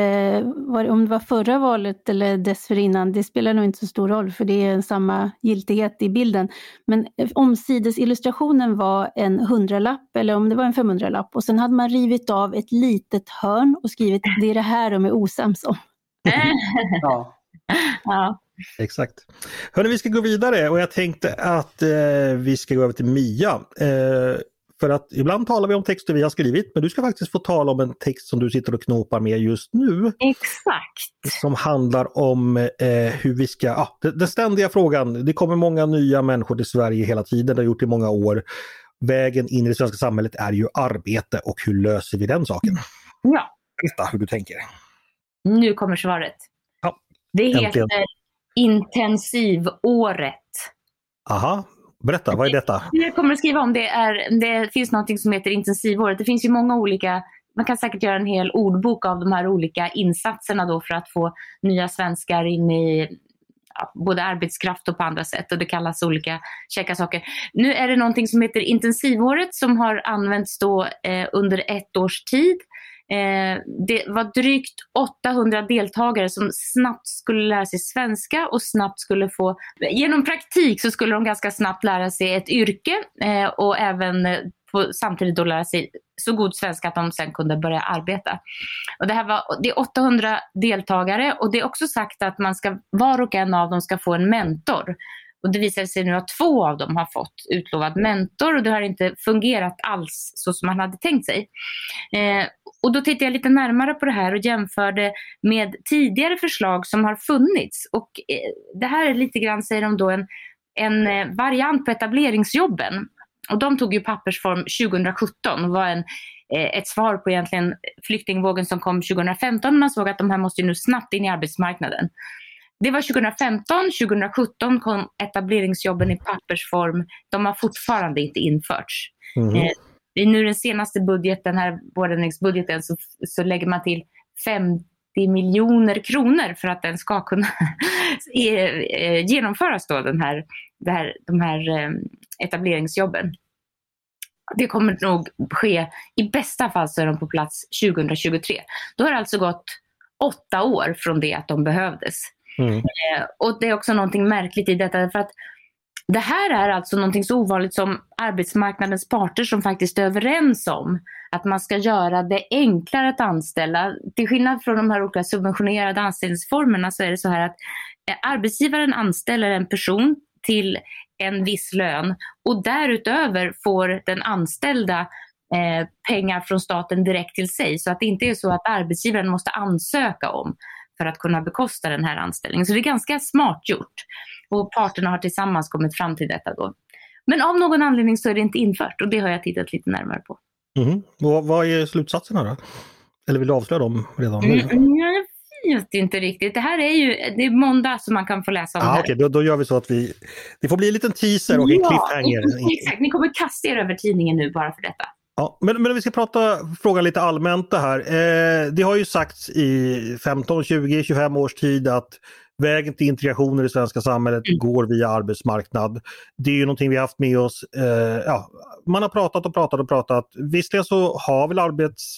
Speaker 3: om det var förra valet eller dessförinnan, det spelar nog inte så stor roll för det är samma giltighet i bilden. Men omsidesillustrationen var en hundralapp eller om det var en femhundralapp, och sen hade man rivit av ett litet hörn och skrivit det är det här de är osams om.
Speaker 4: Ja.
Speaker 2: Ja.
Speaker 1: Exakt. Hörrni, vi ska gå vidare, och jag tänkte att eh, vi ska gå över till Mia. Eh, för att ibland talar vi om texter vi har skrivit, men du ska faktiskt få tala om en text som du sitter och knåpar med just nu.
Speaker 2: Exakt.
Speaker 1: Som handlar om eh, hur vi ska, ah, den, den ständiga frågan, det kommer många nya människor till Sverige hela tiden, det har gjort i många år. Vägen in i det svenska samhället är ju arbete, och hur löser vi den saken?
Speaker 2: Ja.
Speaker 1: Berätta hur du tänker.
Speaker 2: Nu kommer svaret.
Speaker 1: Ja,
Speaker 2: det heter
Speaker 1: äntligen.
Speaker 2: Intensivåret.
Speaker 1: Aha, berätta, vad är detta?
Speaker 2: Det jag kommer att skriva om det är, det finns något som heter intensivåret. Det finns ju många olika man kan säkert göra en hel ordbok av de här olika insatserna då för att få nya svenskar in i ja, både arbetskraft och på andra sätt, och det kallas olika käcka saker. Nu är det någonting som heter intensivåret som har använts då eh, under ett års tid. Eh, det var drygt åttahundra deltagare som snabbt skulle lära sig svenska och snabbt skulle få, genom praktik så skulle de ganska snabbt lära sig ett yrke eh, och även eh, på, samtidigt då lära sig så god svenska att de sen kunde börja arbeta. Och det här var, det är åttahundra deltagare, och det är också sagt att man ska, var och en av dem ska få en mentor. Och det visar sig nu att två av dem har fått utlovad mentor, och det har inte fungerat alls så som man hade tänkt sig. Eh, och då tittade jag lite närmare på det här och jämförde med tidigare förslag som har funnits. Och eh, det här är lite grann, säger de då, en, en eh, variant på etableringsjobben. Och de tog ju pappersform tjugohundrasjutton och var en, eh, ett svar på egentligen flyktingvågen som kom tjugohundrafemton. Man såg att de här måste ju nu snabbt in i arbetsmarknaden. Det var tjugohundrafemton, tjugohundrasjutton kom etableringsjobben i pappersform. De har fortfarande inte införts. Mm. Eh, I nu den senaste budgeten, här vårdändringsbudgeten, så, så lägger man till femtio miljoner kronor för att den ska kunna genomföras då, den här, det här, de här eh, etableringsjobben. Det kommer nog ske, i bästa fall så är de på plats tjugohundratjugotre. Då har det alltså gått åtta år från det att de behövdes. Mm. Eh, och det är också någonting märkligt i detta, för att det här är alltså någonting så ovanligt som arbetsmarknadens parter som faktiskt är överens om att man ska göra det enklare att anställa. Till skillnad från de här olika subventionerade anställningsformerna så är det så här att arbetsgivaren anställer en person till en viss lön, och därutöver får den anställda eh, pengar från staten direkt till sig, så att det inte är så att arbetsgivaren måste ansöka om för att kunna bekosta den här anställningen. Så det är ganska smart gjort. Och parterna har tillsammans kommit fram till detta då. Men av någon anledning så är det inte infört, och det har jag tittat lite närmare på.
Speaker 1: Mm. Och vad är slutsatserna då? Eller vill du avslöja dem redan nu?
Speaker 2: Mm, jag vet inte riktigt. Det här är ju, det är måndag som man kan få läsa om
Speaker 1: ah,
Speaker 2: det här.
Speaker 1: Okej, okay. då, då gör vi så att vi, det får bli en liten teaser och en
Speaker 2: ja,
Speaker 1: cliffhanger.
Speaker 2: Exakt, ni kommer kasta er över tidningen nu bara för detta.
Speaker 1: Ja, men, men vi ska prata, fråga lite allmänt det här. Eh, det har ju sagts i femton, tjugo, tjugofem års tid att vägen till integration i det svenska samhället mm. går via arbetsmarknad. Det är ju någonting vi har haft med oss. Eh, ja, man har pratat och pratat och pratat. Visserligen så har väl arbets,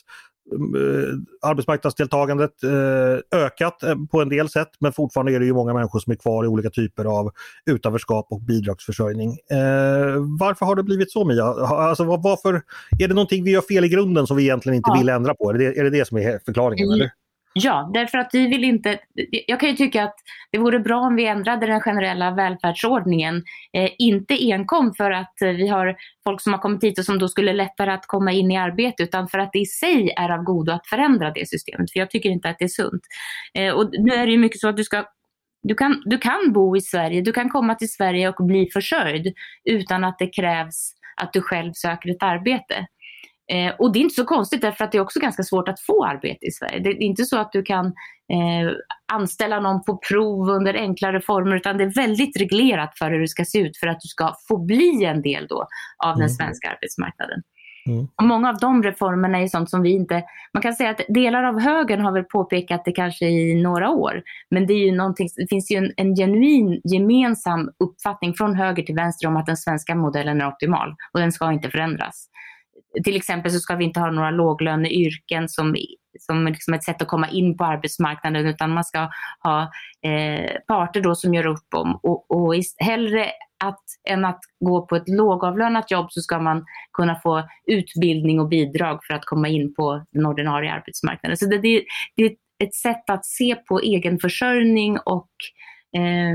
Speaker 1: eh, arbetsmarknadsdeltagandet eh, ökat eh, på en del sätt, men fortfarande är det ju många människor som är kvar i olika typer av utanförskap och bidragsförsörjning. Eh, varför har det blivit så, Mia? Alltså, var, varför, är det någonting vi gör fel i grunden som vi egentligen inte ja. vill ändra på? Är det, är det det som är förklaringen? Mm. Eller?
Speaker 2: Ja, därför att vi vill inte, jag kan ju tycka att det vore bra om vi ändrade den generella välfärdsordningen, eh, inte enkom för att vi har folk som har kommit hit och som då skulle lättare att komma in i arbete, utan för att det i sig är av godo att förändra det systemet, för jag tycker inte att det är sunt. Eh, och nu är det ju mycket så att du ska Du kan, du kan bo i Sverige, du kan komma till Sverige och bli försörjd utan att det krävs att du själv söker ett arbete. Eh, och det är inte så konstigt, därför att det är också ganska svårt att få arbete i Sverige. Det är inte så att du kan eh, anställa någon på prov under enklare former, utan det är väldigt reglerat för hur det ska se ut för att du ska få bli en del då av den svenska arbetsmarknaden. Mm. Och många av de reformerna är sånt som vi inte, man kan säga att delar av högern har väl påpekat det kanske i några år, men det är ju någonting, det finns ju en, en genuin gemensam uppfattning från höger till vänster om att den svenska modellen är optimal och den ska inte förändras. Till exempel så ska vi inte ha några låglöneyrken som, som liksom ett sätt att komma in på arbetsmarknaden, utan man ska ha eh, parter då som gör upp om, och, och hellre att, än att gå på ett lågavlönat jobb så ska man kunna få utbildning och bidrag för att komma in på den ordinarie arbetsmarknaden. Så det, det, det är ett sätt att se på egen försörjning och eh,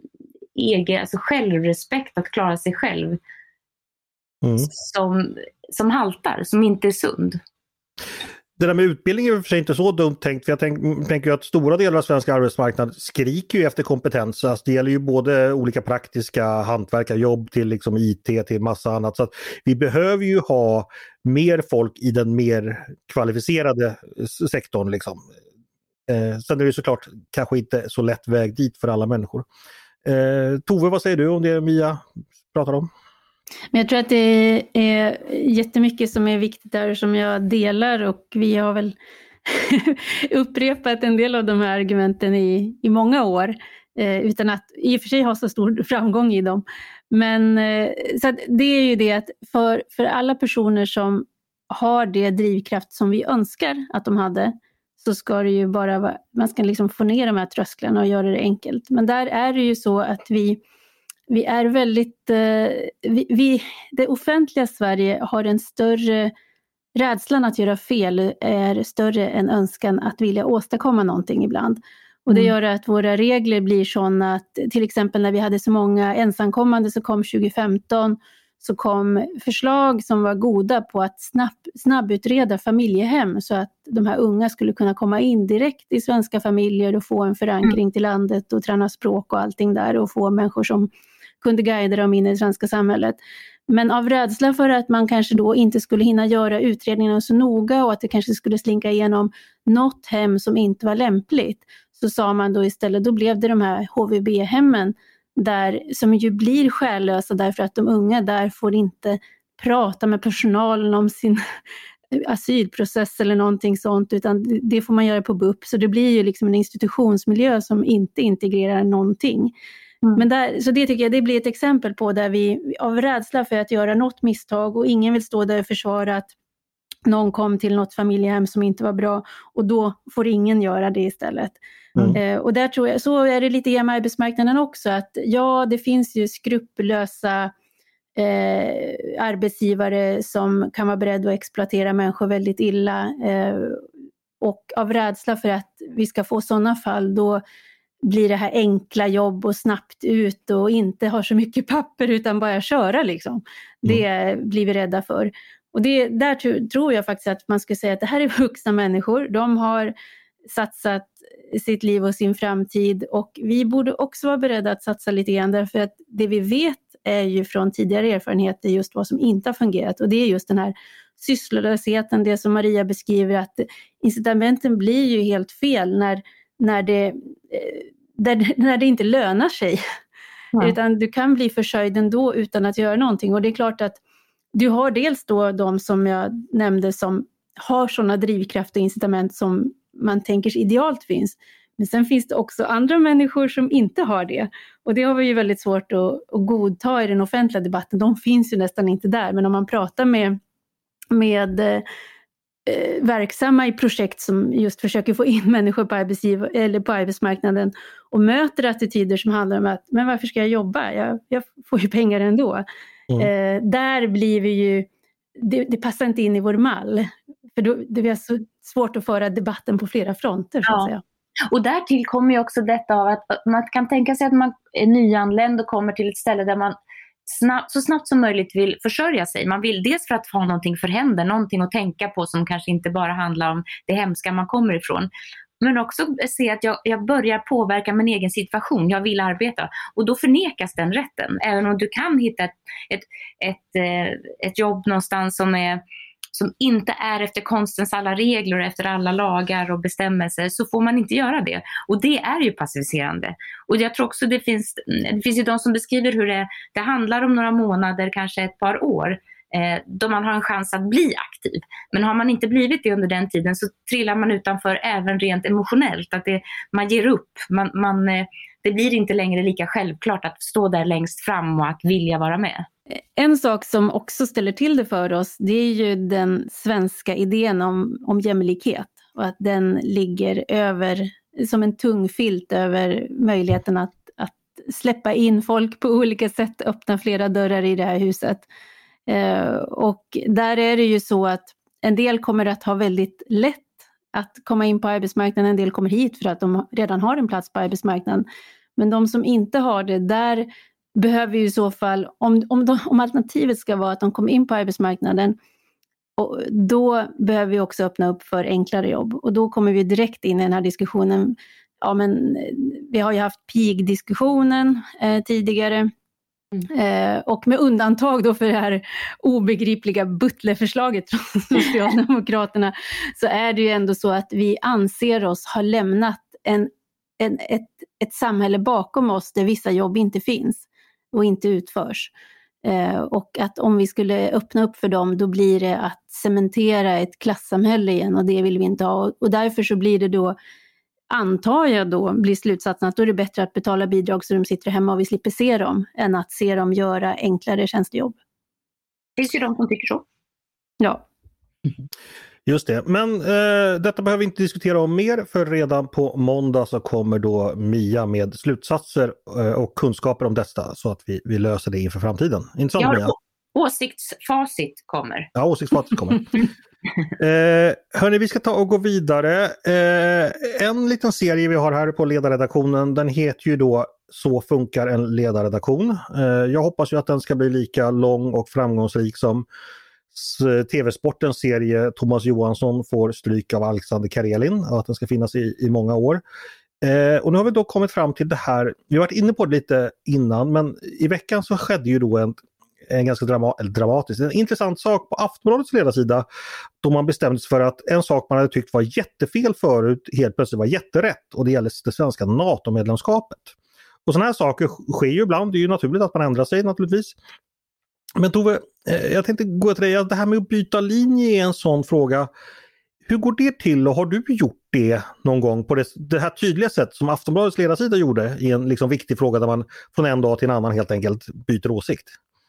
Speaker 2: egen, alltså självrespekt, att klara sig själv. Mm. Som, som haltar, som inte är sund.
Speaker 1: Det där med utbildning är för sig inte så dumt tänkt, för jag tänk, tänker ju att stora delar av svenska arbetsmarknad skriker ju efter kompetens. Alltså det gäller ju både olika praktiska hantverkarjobb till liksom I T till massa annat. Så att vi behöver ju ha mer folk i den mer kvalificerade sektorn. Liksom. Eh, sen är det såklart kanske inte så lätt väg dit för alla människor. Eh, Tove, vad säger du om det Mia pratar om?
Speaker 3: Men jag tror att det är jättemycket som är viktigt där som jag delar, och vi har väl upprepat en del av de här argumenten i, i många år eh, utan att i och för sig ha så stor framgång i dem. Men eh, så att det är ju det att för, för alla personer som har det drivkraft som vi önskar att de hade, så ska det ju bara vara, man ska liksom få ner de här trösklarna och göra det enkelt. Men där är det ju så att vi Vi är väldigt, eh, vi, vi, det offentliga Sverige har en större, rädslan att göra fel är större än önskan att vilja åstadkomma någonting ibland. Och det gör att våra regler blir sådana att, till exempel när vi hade så många ensamkommande så kom tjugo femton, så kom förslag som var goda på att snabb, snabbutreda familjehem så att de här unga skulle kunna komma in direkt i svenska familjer och få en förankring till landet och träna språk och allting där, och få människor som kunde guida dem in i det svenska samhället. Men av rädsla för att man kanske då inte skulle hinna göra utredningarna så noga och att det kanske skulle slinka igenom något hem som inte var lämpligt, så sa man då istället, då blev det de här H V B-hemmen där, som ju blir själlösa därför att de unga där får inte prata med personalen om sin asylprocess eller någonting sånt, utan det får man göra på B U P. Så det blir ju liksom en institutionsmiljö som inte integrerar någonting. Mm. Men där, så det tycker jag det blir ett exempel på där vi av rädsla för att göra något misstag, och ingen vill stå där och försvara att någon kom till något familjehem som inte var bra, och då får ingen göra det istället. Mm. Eh, och där tror jag, så är det lite grann med arbetsmarknaden också, att ja, det finns ju skrupellösa eh, arbetsgivare som kan vara beredda att exploatera människor väldigt illa, eh, och av rädsla för att vi ska få sådana fall, då blir det här enkla jobb och snabbt ut och inte har så mycket papper utan bara köra liksom. Det mm. blir vi rädda för. Och det, där t- tror jag faktiskt att man ska säga att det här är vuxna människor. De har satsat sitt liv och sin framtid, och vi borde också vara beredda att satsa lite grann, därför att det vi vet är ju från tidigare erfarenheter just vad som inte har fungerat, och det är just den här sysslolösheten, det som Maria beskriver, att incitamenten blir ju helt fel när, när, det, där, när det inte lönar sig. Ja. Utan du kan bli försörjd ändå utan att göra någonting, och det är klart att du har dels då de som jag nämnde som har sådana drivkrafter och incitament som man tänker idealt finns. Men sen finns det också andra människor som inte har det. Och det har vi ju väldigt svårt att, att godta i den offentliga debatten. De finns ju nästan inte där. Men om man pratar med, med eh, verksamma i projekt som just försöker få in människor på, arbetsgiv- eller på arbetsmarknaden och möter attityder som handlar om att men varför ska jag jobba? Jag, jag får ju pengar ändå. Mm. Eh, där blir vi ju, det, det passar inte in i vår mall. För då, det är så svårt att föra debatten på flera fronter, så att
Speaker 2: ja.
Speaker 3: säga.
Speaker 2: Och där till kommer ju också detta av att man kan tänka sig att man är nyanländ och kommer till ett ställe där man snabbt, så snabbt som möjligt vill försörja sig. Man vill dels för att få någonting för händer, någonting att tänka på som kanske inte bara handlar om det hemska man kommer ifrån. Men också se att jag, jag börjar påverka min egen situation, jag vill arbeta. Och då förnekas den rätten. Även om du kan hitta ett, ett, ett, ett jobb någonstans som är som inte är efter konstens alla regler och efter alla lagar och bestämmelser, så får man inte göra det. Och det är ju passiviserande. Och jag tror också det finns, det finns ju de som beskriver hur det, det handlar om några månader, kanske ett par år, eh, då man har en chans att bli aktiv. Men har man inte blivit det under den tiden, så trillar man utanför även rent emotionellt. Att det, man ger upp. Man, man, eh, det blir inte längre lika självklart att stå där längst fram och att vilja vara med.
Speaker 3: En sak som också ställer till det för oss, det är ju den svenska idén om, om jämlikhet, och att den ligger över, som en tung filt över möjligheten att, att släppa in folk på olika sätt, öppna flera dörrar i det här huset. Eh, och där är det ju så att en del kommer att ha väldigt lätt att komma in på arbetsmarknaden, en del kommer hit för att de redan har en plats på arbetsmarknaden. Men de som inte har det, där behöver ju i så fall, om, om, de, om alternativet ska vara att de kommer in på arbetsmarknaden, och då behöver vi också öppna upp för enklare jobb. Och då kommer vi direkt in i den här diskussionen. Ja, men vi har ju haft P I G-diskussionen eh, tidigare. Mm. Eh, och med undantag då för det här obegripliga Butler-förslaget från Socialdemokraterna, så är det ju ändå så att vi anser oss ha lämnat en, en, ett, ett samhälle bakom oss där vissa jobb inte finns och inte utförs. Eh, och att om vi skulle öppna upp för dem, då blir det att cementera ett klassamhälle igen, och det vill vi inte ha. Och därför så blir det då, antar jag då, blir slutsatsen att då är det bättre att betala bidrag så de sitter hemma och vi slipper se dem, än att se dem göra enklare tjänstejobb.
Speaker 2: Det finns ju de som tycker så.
Speaker 3: Ja.
Speaker 1: Just det, men eh, detta behöver vi inte diskutera om mer, för redan på måndag så kommer då Mia med slutsatser eh, och kunskaper om detta, så att vi, vi löser det inför framtiden. Intressant,
Speaker 2: Ja,
Speaker 1: Mia?
Speaker 2: åsiktsfacit kommer.
Speaker 1: Ja, åsiktsfacit kommer. eh, hörni, vi ska ta och gå vidare. Eh, en liten serie vi har här på ledarredaktionen, den heter ju då Så funkar en ledarredaktion. Eh, jag hoppas ju att den ska bli lika lång och framgångsrik som tv-sportens serie Thomas Johansson får stryk av Alexander Karelin, och att den ska finnas i, i många år. Eh, och nu har vi då kommit fram till det här, vi har varit inne på det lite innan, men i veckan så skedde ju då en, en ganska drama, eller dramatisk, en intressant sak på Aftonbladets ledarsida, då man bestämde sig för att en sak man hade tyckt var jättefel förut helt plötsligt var jätterätt, och det gäller det svenska NATO-medlemskapet. Och sådana här saker sker ju ibland, det är ju naturligt att man ändrar sig naturligtvis. Men Tove, jag tänkte gå till dig, det här med att byta linje är en sån fråga. Hur går det till, och har du gjort det någon gång på det, det här tydliga sätt som Aftonbladets ledarsida gjorde i en liksom viktig fråga där man från en dag till en annan helt enkelt byter åsikt?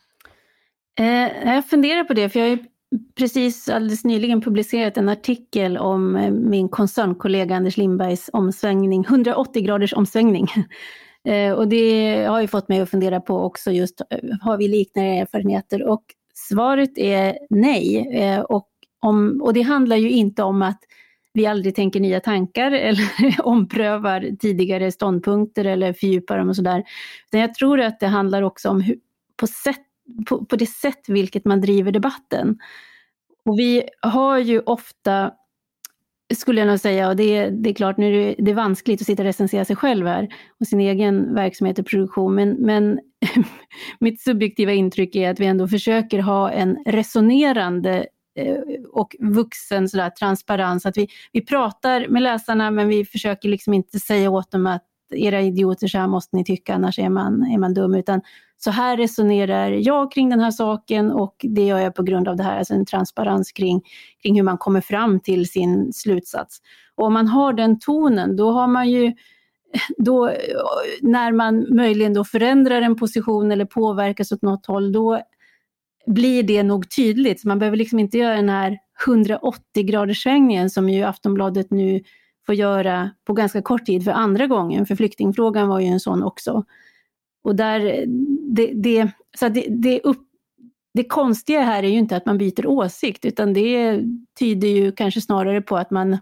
Speaker 3: Eh, jag funderar på det, för jag har ju precis alldeles nyligen publicerat en artikel om min koncernkollega Anders Lindbergs omsvängning, hundraåttio graders omsvängning. Eh, och det har ju fått mig att fundera på också, just har vi liknande erfarenheter? Och svaret är nej. Eh, och, om, och det handlar ju inte om att vi aldrig tänker nya tankar eller omprövar tidigare ståndpunkter eller fördjupar dem och sådär. Men jag tror att det handlar också om hur, på, sätt, på, på det sätt vilket man driver debatten. Och vi har ju ofta, skulle jag nog säga, och det, det är klart, nu är det, det är vanskligt att sitta och recensera sig själv här och sin egen verksamhet och produktion, men, men mitt subjektiva intryck är att vi ändå försöker ha en resonerande eh, och vuxen sådär, transparens, att vi, vi pratar med läsarna, men vi försöker liksom inte säga åt dem att era idioter, så här måste ni tycka, annars är man, är man dum, utan så här resonerar jag kring den här saken, och det gör jag på grund av det här, alltså en transparens kring, kring hur man kommer fram till sin slutsats. Och om man har den tonen, då har man ju, då, när man möjligen då förändrar en position eller påverkas åt något håll, då blir det nog tydligt. Så man behöver liksom inte göra den här hundraåttio graders svängningen som ju Aftonbladet nu får göra på ganska kort tid för andra gången, för flyktingfrågan var ju en sån också. Och där, det, det, så det, det, upp, det konstiga här är ju inte att man byter åsikt, utan det tyder ju kanske snarare på att man,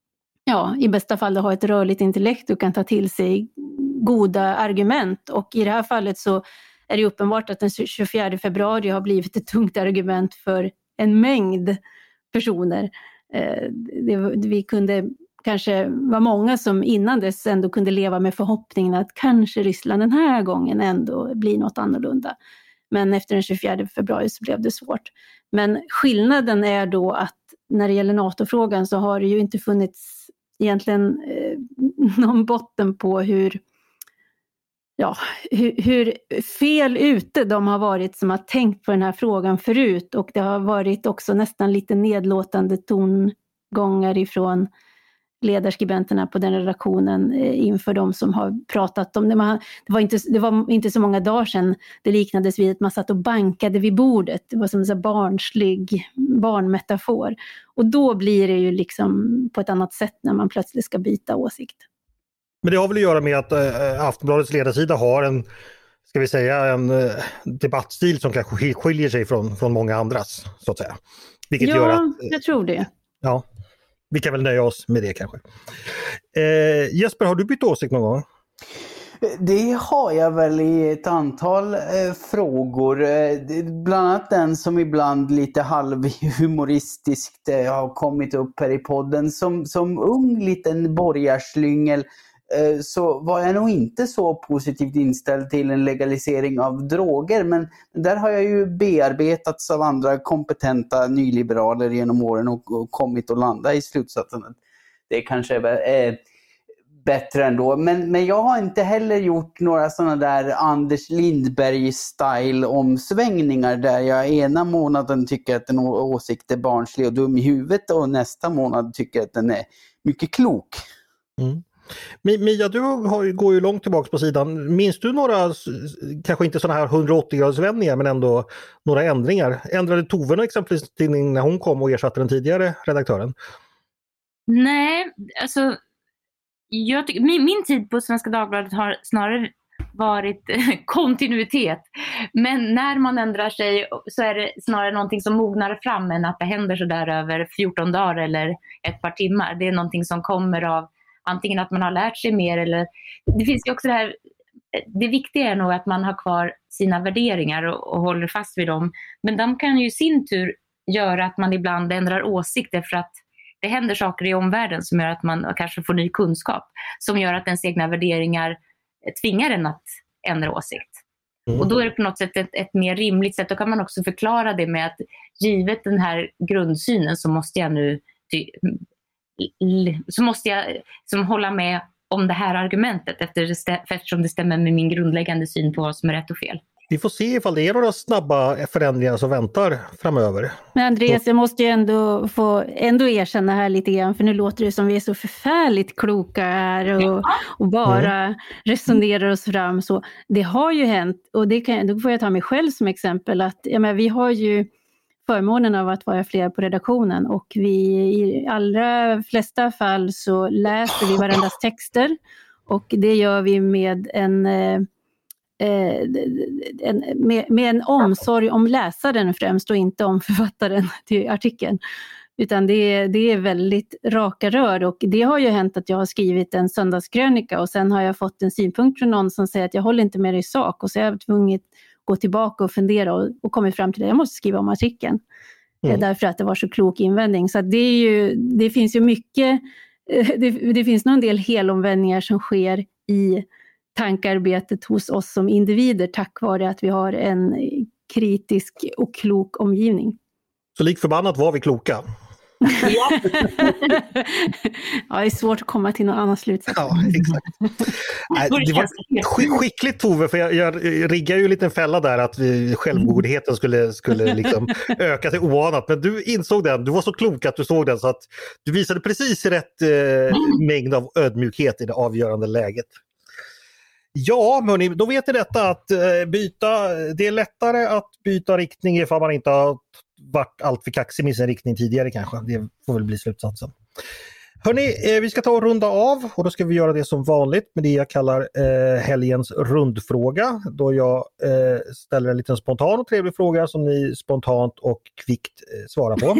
Speaker 3: ja, i bästa fall har ett rörligt intellekt och kan ta till sig goda argument. Och i det här fallet så är det uppenbart att den tjugofjärde februari har blivit ett tungt argument för en mängd personer. Det, vi kunde kanske var många som innan dess ändå kunde leva med förhoppningen att kanske Ryssland den här gången ändå blir något annorlunda. Men efter den tjugofjärde februari så blev det svårt. Men skillnaden är då att när det gäller NATO-frågan så har det ju inte funnits egentligen eh, någon botten på hur, ja, hur, hur fel ute de har varit som har tänkt på den här frågan förut. Och det har varit också nästan lite nedlåtande tongångar ifrån ledarskribenterna på den redaktionen inför de som har pratat om det. Det var inte, det var inte så många dagar sedan det liknades vid att man satt och bankade vid bordet. Det var som en så barnslig barnmetafor. Och då blir det ju liksom på ett annat sätt när man plötsligt ska byta åsikt.
Speaker 1: Men det har väl att göra med att äh, Aftonbladets ledarsida har en, ska vi säga, en äh, debattstil som kanske skiljer sig från, från många andras, så att säga. Vilket
Speaker 3: ja,
Speaker 1: gör att, äh,
Speaker 3: jag tror det.
Speaker 1: Ja. Vi kan väl nöja oss med det kanske. Eh, Jesper, har du bytt åsikt någon gång?
Speaker 4: Det har jag väl i ett antal eh, frågor. Eh, bland annat den som ibland lite halvhumoristiskt eh, har kommit upp här i podden. Som, som ung liten borgarslyngel eh, så var jag nog inte så positivt inställd till en legalisering av droger. Men där har jag ju bearbetats av andra kompetenta nyliberaler genom åren och, och kommit att landa i slutsatsen att det kanske är eh, bättre ändå. Men, men jag har inte heller gjort några sådana där Anders Lindberg-style omsvängningar där jag ena månaden tycker att en åsikt är barnslig och dum i huvudet och nästa månad tycker att den är mycket klok.
Speaker 1: Mm. Mia, du har, går ju långt tillbaka på sidan. Minns du några, kanske inte sådana här hundraåttio-gradsvändningar, men ändå några ändringar? Ändrade Tove exempelvis tidning när hon kom och ersatte den tidigare redaktören?
Speaker 2: Nej, alltså jag tycker, min, min tid på Svenska Dagbladet har snarare varit kontinuitet. Men när man ändrar sig så är det snarare någonting som mognar fram än att det händer så där över fjorton dagar eller ett par timmar. Det är någonting som kommer av antingen att man har lärt sig mer eller... Det finns ju också det här... Det viktiga är nog att man har kvar sina värderingar och, och håller fast vid dem. Men de kan ju i sin tur göra att man ibland ändrar åsikter för att det händer saker i omvärlden som gör att man kanske får ny kunskap. Som gör att ens egna värderingar tvingar en att ändra åsikt. Mm. Och då är det på något sätt ett, ett mer rimligt sätt. Då kan man också förklara det med att givet den här grundsynen så måste jag nu... så måste jag som hålla med om det här argumentet eftersom det stämmer med min grundläggande syn på vad som är rätt och fel.
Speaker 1: Vi får se ifall det är några snabba förändringar som väntar framöver.
Speaker 3: Men Andreas, jag måste ju ändå få ändå erkänna här lite grann, för nu låter det som vi är så förfärligt kloka här och, och bara mm. resonerar oss fram. Så det har ju hänt, och det kan, då får jag ta mig själv som exempel, att jag menar, vi har ju förmånen av att vara fler på redaktionen och vi i allra flesta fall så läser vi varandras texter och det gör vi med en, eh, en, med, med en omsorg om läsaren främst och inte om författaren till artikeln. Utan det, det är väldigt raka rör, och det har ju hänt att jag har skrivit en söndagskrönika och sen har jag fått en synpunkt från någon som säger att jag håller inte med dig i sak, och så är jag tvunget gå tillbaka och fundera och, och kommit fram till det. Jag måste skriva om artikeln. Mm. Därför att det var så klok invändning. Så att det, är ju, det finns ju mycket, det, det finns nog en del helomvändningar som sker i tankarbetet hos oss som individer tack vare att vi har en kritisk och klok omgivning.
Speaker 1: Så lik förbannat var vi kloka.
Speaker 2: Ja.
Speaker 3: Ja, det är svårt att komma till någon annan slutsats.
Speaker 1: Ja, exakt. Nej, det var sk- skickligt Tove, för jag, jag riggar ju en liten fälla där att vi, självgodheten skulle, skulle liksom öka till oanat. Men du insåg den, du var så klok att du såg den så att du visade precis rätt eh, mängd av ödmjukhet i det avgörande läget. Ja, hörni, då vet ni detta att eh, byta, det är lättare att byta riktning ifall man inte har varit allt för kaxig med sin riktning tidigare kanske. Det får väl bli slutsatsen. Hörni, eh, vi ska ta och runda av och då ska vi göra det som vanligt med det jag kallar eh, helgens rundfråga. Då jag eh, ställer en liten spontan och trevlig fråga som ni spontant och kvickt eh, svarar på.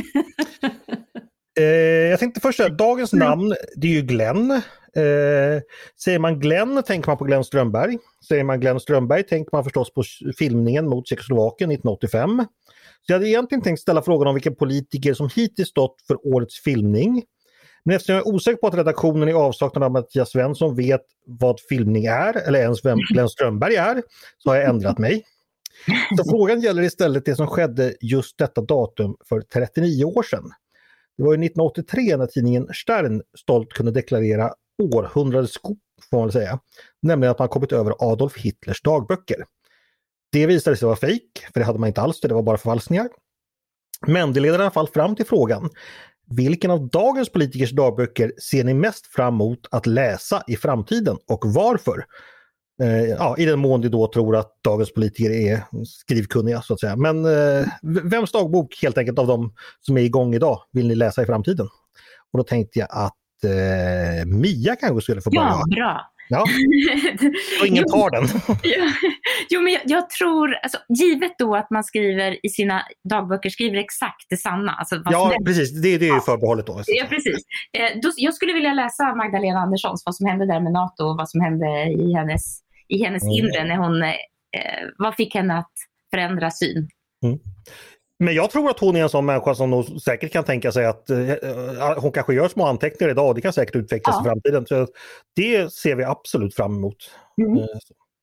Speaker 1: eh, jag tänkte först säga, dagens namn, det är ju Glenn. Eh, säger man Glenn tänker man på Glenn Strömberg. Säger man Glenn Strömberg tänker man förstås på filmningen mot Tjeckoslovakien nittonhundraåttiofem. Så jag hade egentligen tänkt ställa frågan om vilken politiker som hittills stått för årets filmning. Men eftersom jag är osäker på att redaktionen i avsaknad av Mattias Svensson vet vad filmning är, eller ens vem Glenn Strömberg är, så har jag ändrat mig. Så frågan gäller istället det som skedde just detta datum för trettionio år sedan. Det var ju nittonhundraåttiotre när tidningen Stern stolt kunde deklarera århundradets skop, får man väl säga. Nämligen att man kommit över Adolf Hitlers dagböcker. Det visade sig vara fejk, för det hade man inte alls, det var bara förfalskningar. Men det leder i alla fall fram till frågan: vilken av dagens politikers dagböcker ser ni mest fram emot att läsa i framtiden och varför? Eh, ja, i den mån ni då tror att dagens politiker är skrivkunniga så att säga. Men eh, vems dagbok helt enkelt av dem som är igång idag vill ni läsa i framtiden? Och då tänkte jag att eh, Mia kanske skulle få börja.
Speaker 2: Ja, bra.
Speaker 1: Ja, och ingen tar den.
Speaker 2: Jo, men jag, jag tror, alltså, givet då att man skriver i sina dagböcker, skriver exakt det sanna. Alltså, vad
Speaker 1: ja,
Speaker 2: som
Speaker 1: precis. Det, det är ju förbehållet då.
Speaker 2: Ja, precis. Eh, då. Jag skulle vilja läsa Magdalena Anderssons, vad som hände där med NATO och vad som hände i hennes, i hennes mm. inre när hon, eh, vad fick henne att förändra syn.
Speaker 1: Mm. Men jag tror att hon är en sån människa som nog säkert kan tänka sig att uh, hon kanske gör små anteckningar idag och det kan säkert utvecklas ja. i framtiden. Så det ser vi absolut fram emot. Mm. Uh,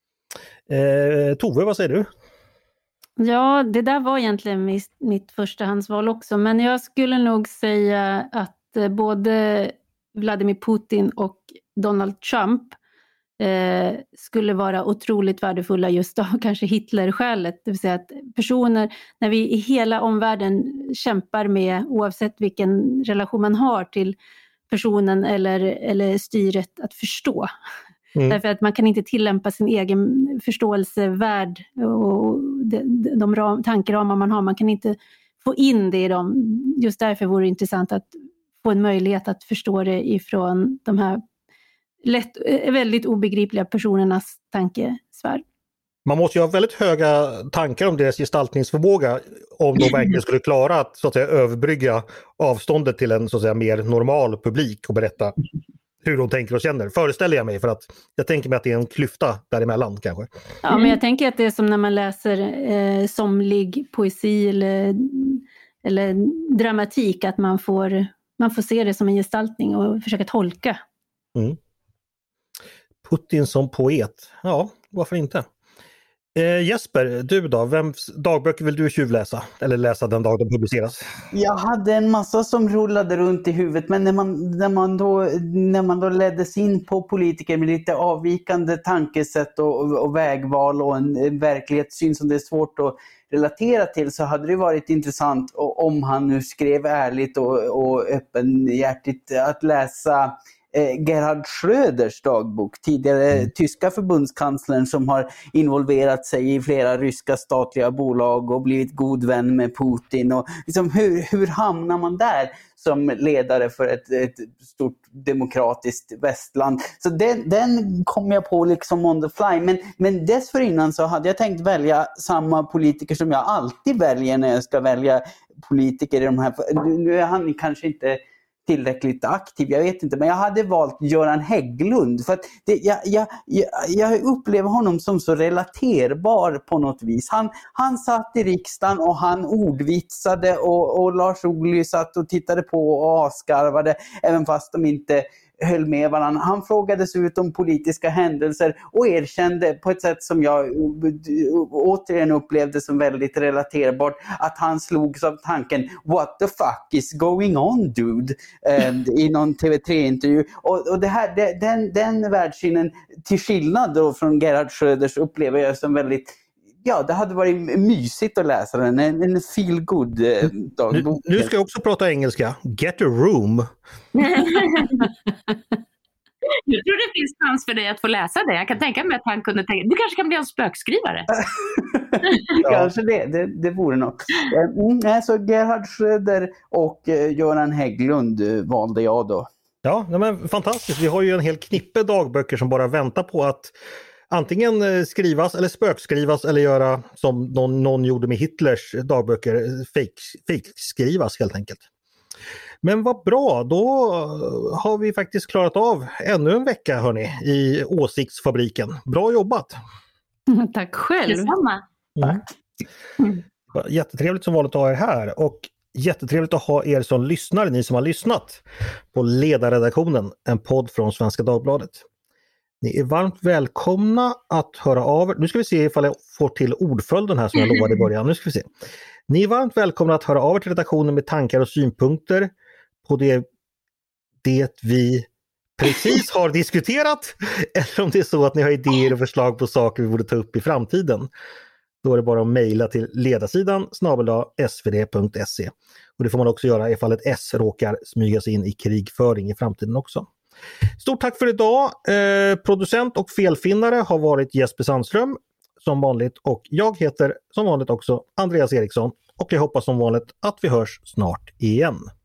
Speaker 1: uh, Tove, vad säger du?
Speaker 3: Ja, det där var egentligen mitt, mitt förstahandsval också. Men jag skulle nog säga att både Vladimir Putin och Donald Trump eh, skulle vara otroligt värdefulla just av kanske Hitler-skälet. Det vill säga att personer, när vi i hela omvärlden kämpar med, oavsett vilken relation man har till personen eller, eller styret, att förstå. Mm. Därför att man kan inte tillämpa sin egen förståelsevärld och de, de ram, tankeramar man har. Man kan inte få in det i dem. Just därför vore det intressant att få en möjlighet att förstå det ifrån de här lätt, väldigt obegripliga personernas tankesfär.
Speaker 1: Man måste ju ha väldigt höga tankar om deras gestaltningsförmåga om de verkligen skulle klara att, så att säga, överbrygga avståndet till en, så att säga, mer normal publik och berätta hur de tänker och känner. Föreställer jag mig, för att jag tänker mig att det är en klyfta däremellan kanske.
Speaker 3: Ja, men jag tänker att det är som när man läser eh, somlig poesi eller, eller dramatik, att man får, man får se det som en gestaltning och försöka tolka.
Speaker 1: Mm. Putin som poet. Ja, varför inte? Eh, Jesper, du då? Vems dagböcker vill du tjuvläsa? Eller läsa den dag de publiceras?
Speaker 4: Jag hade en massa som rullade runt i huvudet, men när man, när man, då, när man då leddes in på politiker med lite avvikande tankesätt och, och, och vägval och en, en verklighetssyn som det är svårt att relatera till, så hade det varit intressant om han nu skrev ärligt och, och öppenhjärtigt att läsa Gerhard Schröders dagbok, tidigare mm. tyska förbundskanslern som har involverat sig i flera ryska statliga bolag och blivit god vän med Putin. Och liksom hur, hur hamnar man där som ledare för ett, ett stort demokratiskt västland? Så den, den kom jag på liksom on the fly. Men, men dessförinnan så hade jag tänkt välja samma politiker som jag alltid väljer när jag ska välja politiker i de här. Nu är han kanske inte tillräckligt aktiv, jag vet inte, men jag hade valt Göran Hägglund för att det, jag, jag, jag, jag upplever honom som så relaterbar på något vis. Han, han satt i riksdagen och han ordvitsade och, och Lars Ohly satt och tittade på och avskarvade även fast de inte höll med varandra. Han frågades ut om politiska händelser och erkände på ett sätt som jag återigen upplevde som väldigt relaterbart att han slogs av tanken what the fuck is going on dude eh, i någon T V tre-intervju. Och, och det här, det, den, den världssynen till skillnad då från Gerhard Schröders upplever jag som väldigt, ja, det hade varit mysigt att läsa den. En, en feel good eh, dagbok.
Speaker 1: Nu, nu ska jag också prata engelska. Get a room.
Speaker 2: Jag tror det finns chans för dig att få läsa det. Jag kan tänka mig att han kunde tänka, du kanske kan bli en spökskrivare.
Speaker 4: Kanske det, det, det vore något. Mm, så Gerhard Schröder och eh, Göran Hägglund eh, valde jag då.
Speaker 1: Ja, men fantastiskt. Vi har ju en hel knippe dagböcker som bara väntar på att antingen skrivas eller spökskrivas eller göra som någon, någon gjorde med Hitlers dagböcker, fake, fake skrivas helt enkelt. Men vad bra, då har vi faktiskt klarat av ännu en vecka hörni i Åsiktsfabriken. Bra jobbat!
Speaker 3: Tack själv!
Speaker 2: Detsamma!
Speaker 1: Mm. Mm. Jättetrevligt som vanligt att ha er här och jättetrevligt att ha er som lyssnare, ni som har lyssnat på Ledarredaktionen, en podd från Svenska Dagbladet. Ni är varmt välkomna att höra av er. Nu ska vi se ifall jag får till ordföljden här som jag lovade i början. Nu ska vi se. Ni är varmt välkomna att höra av er till redaktionen med tankar och synpunkter på det, det vi precis har diskuterat. Eller om det är så att ni har idéer och förslag på saker vi borde ta upp i framtiden. Då är det bara att mejla till ledarsidan snabel-a s v d punkt se. Och det får man också göra ifall ett S råkar smyga sig in i krigföring i framtiden också. Stort tack för idag. Eh, producent och felfinnare har varit Jesper Sandström som vanligt och jag heter som vanligt också Andreas Eriksson och jag hoppas som vanligt att vi hörs snart igen.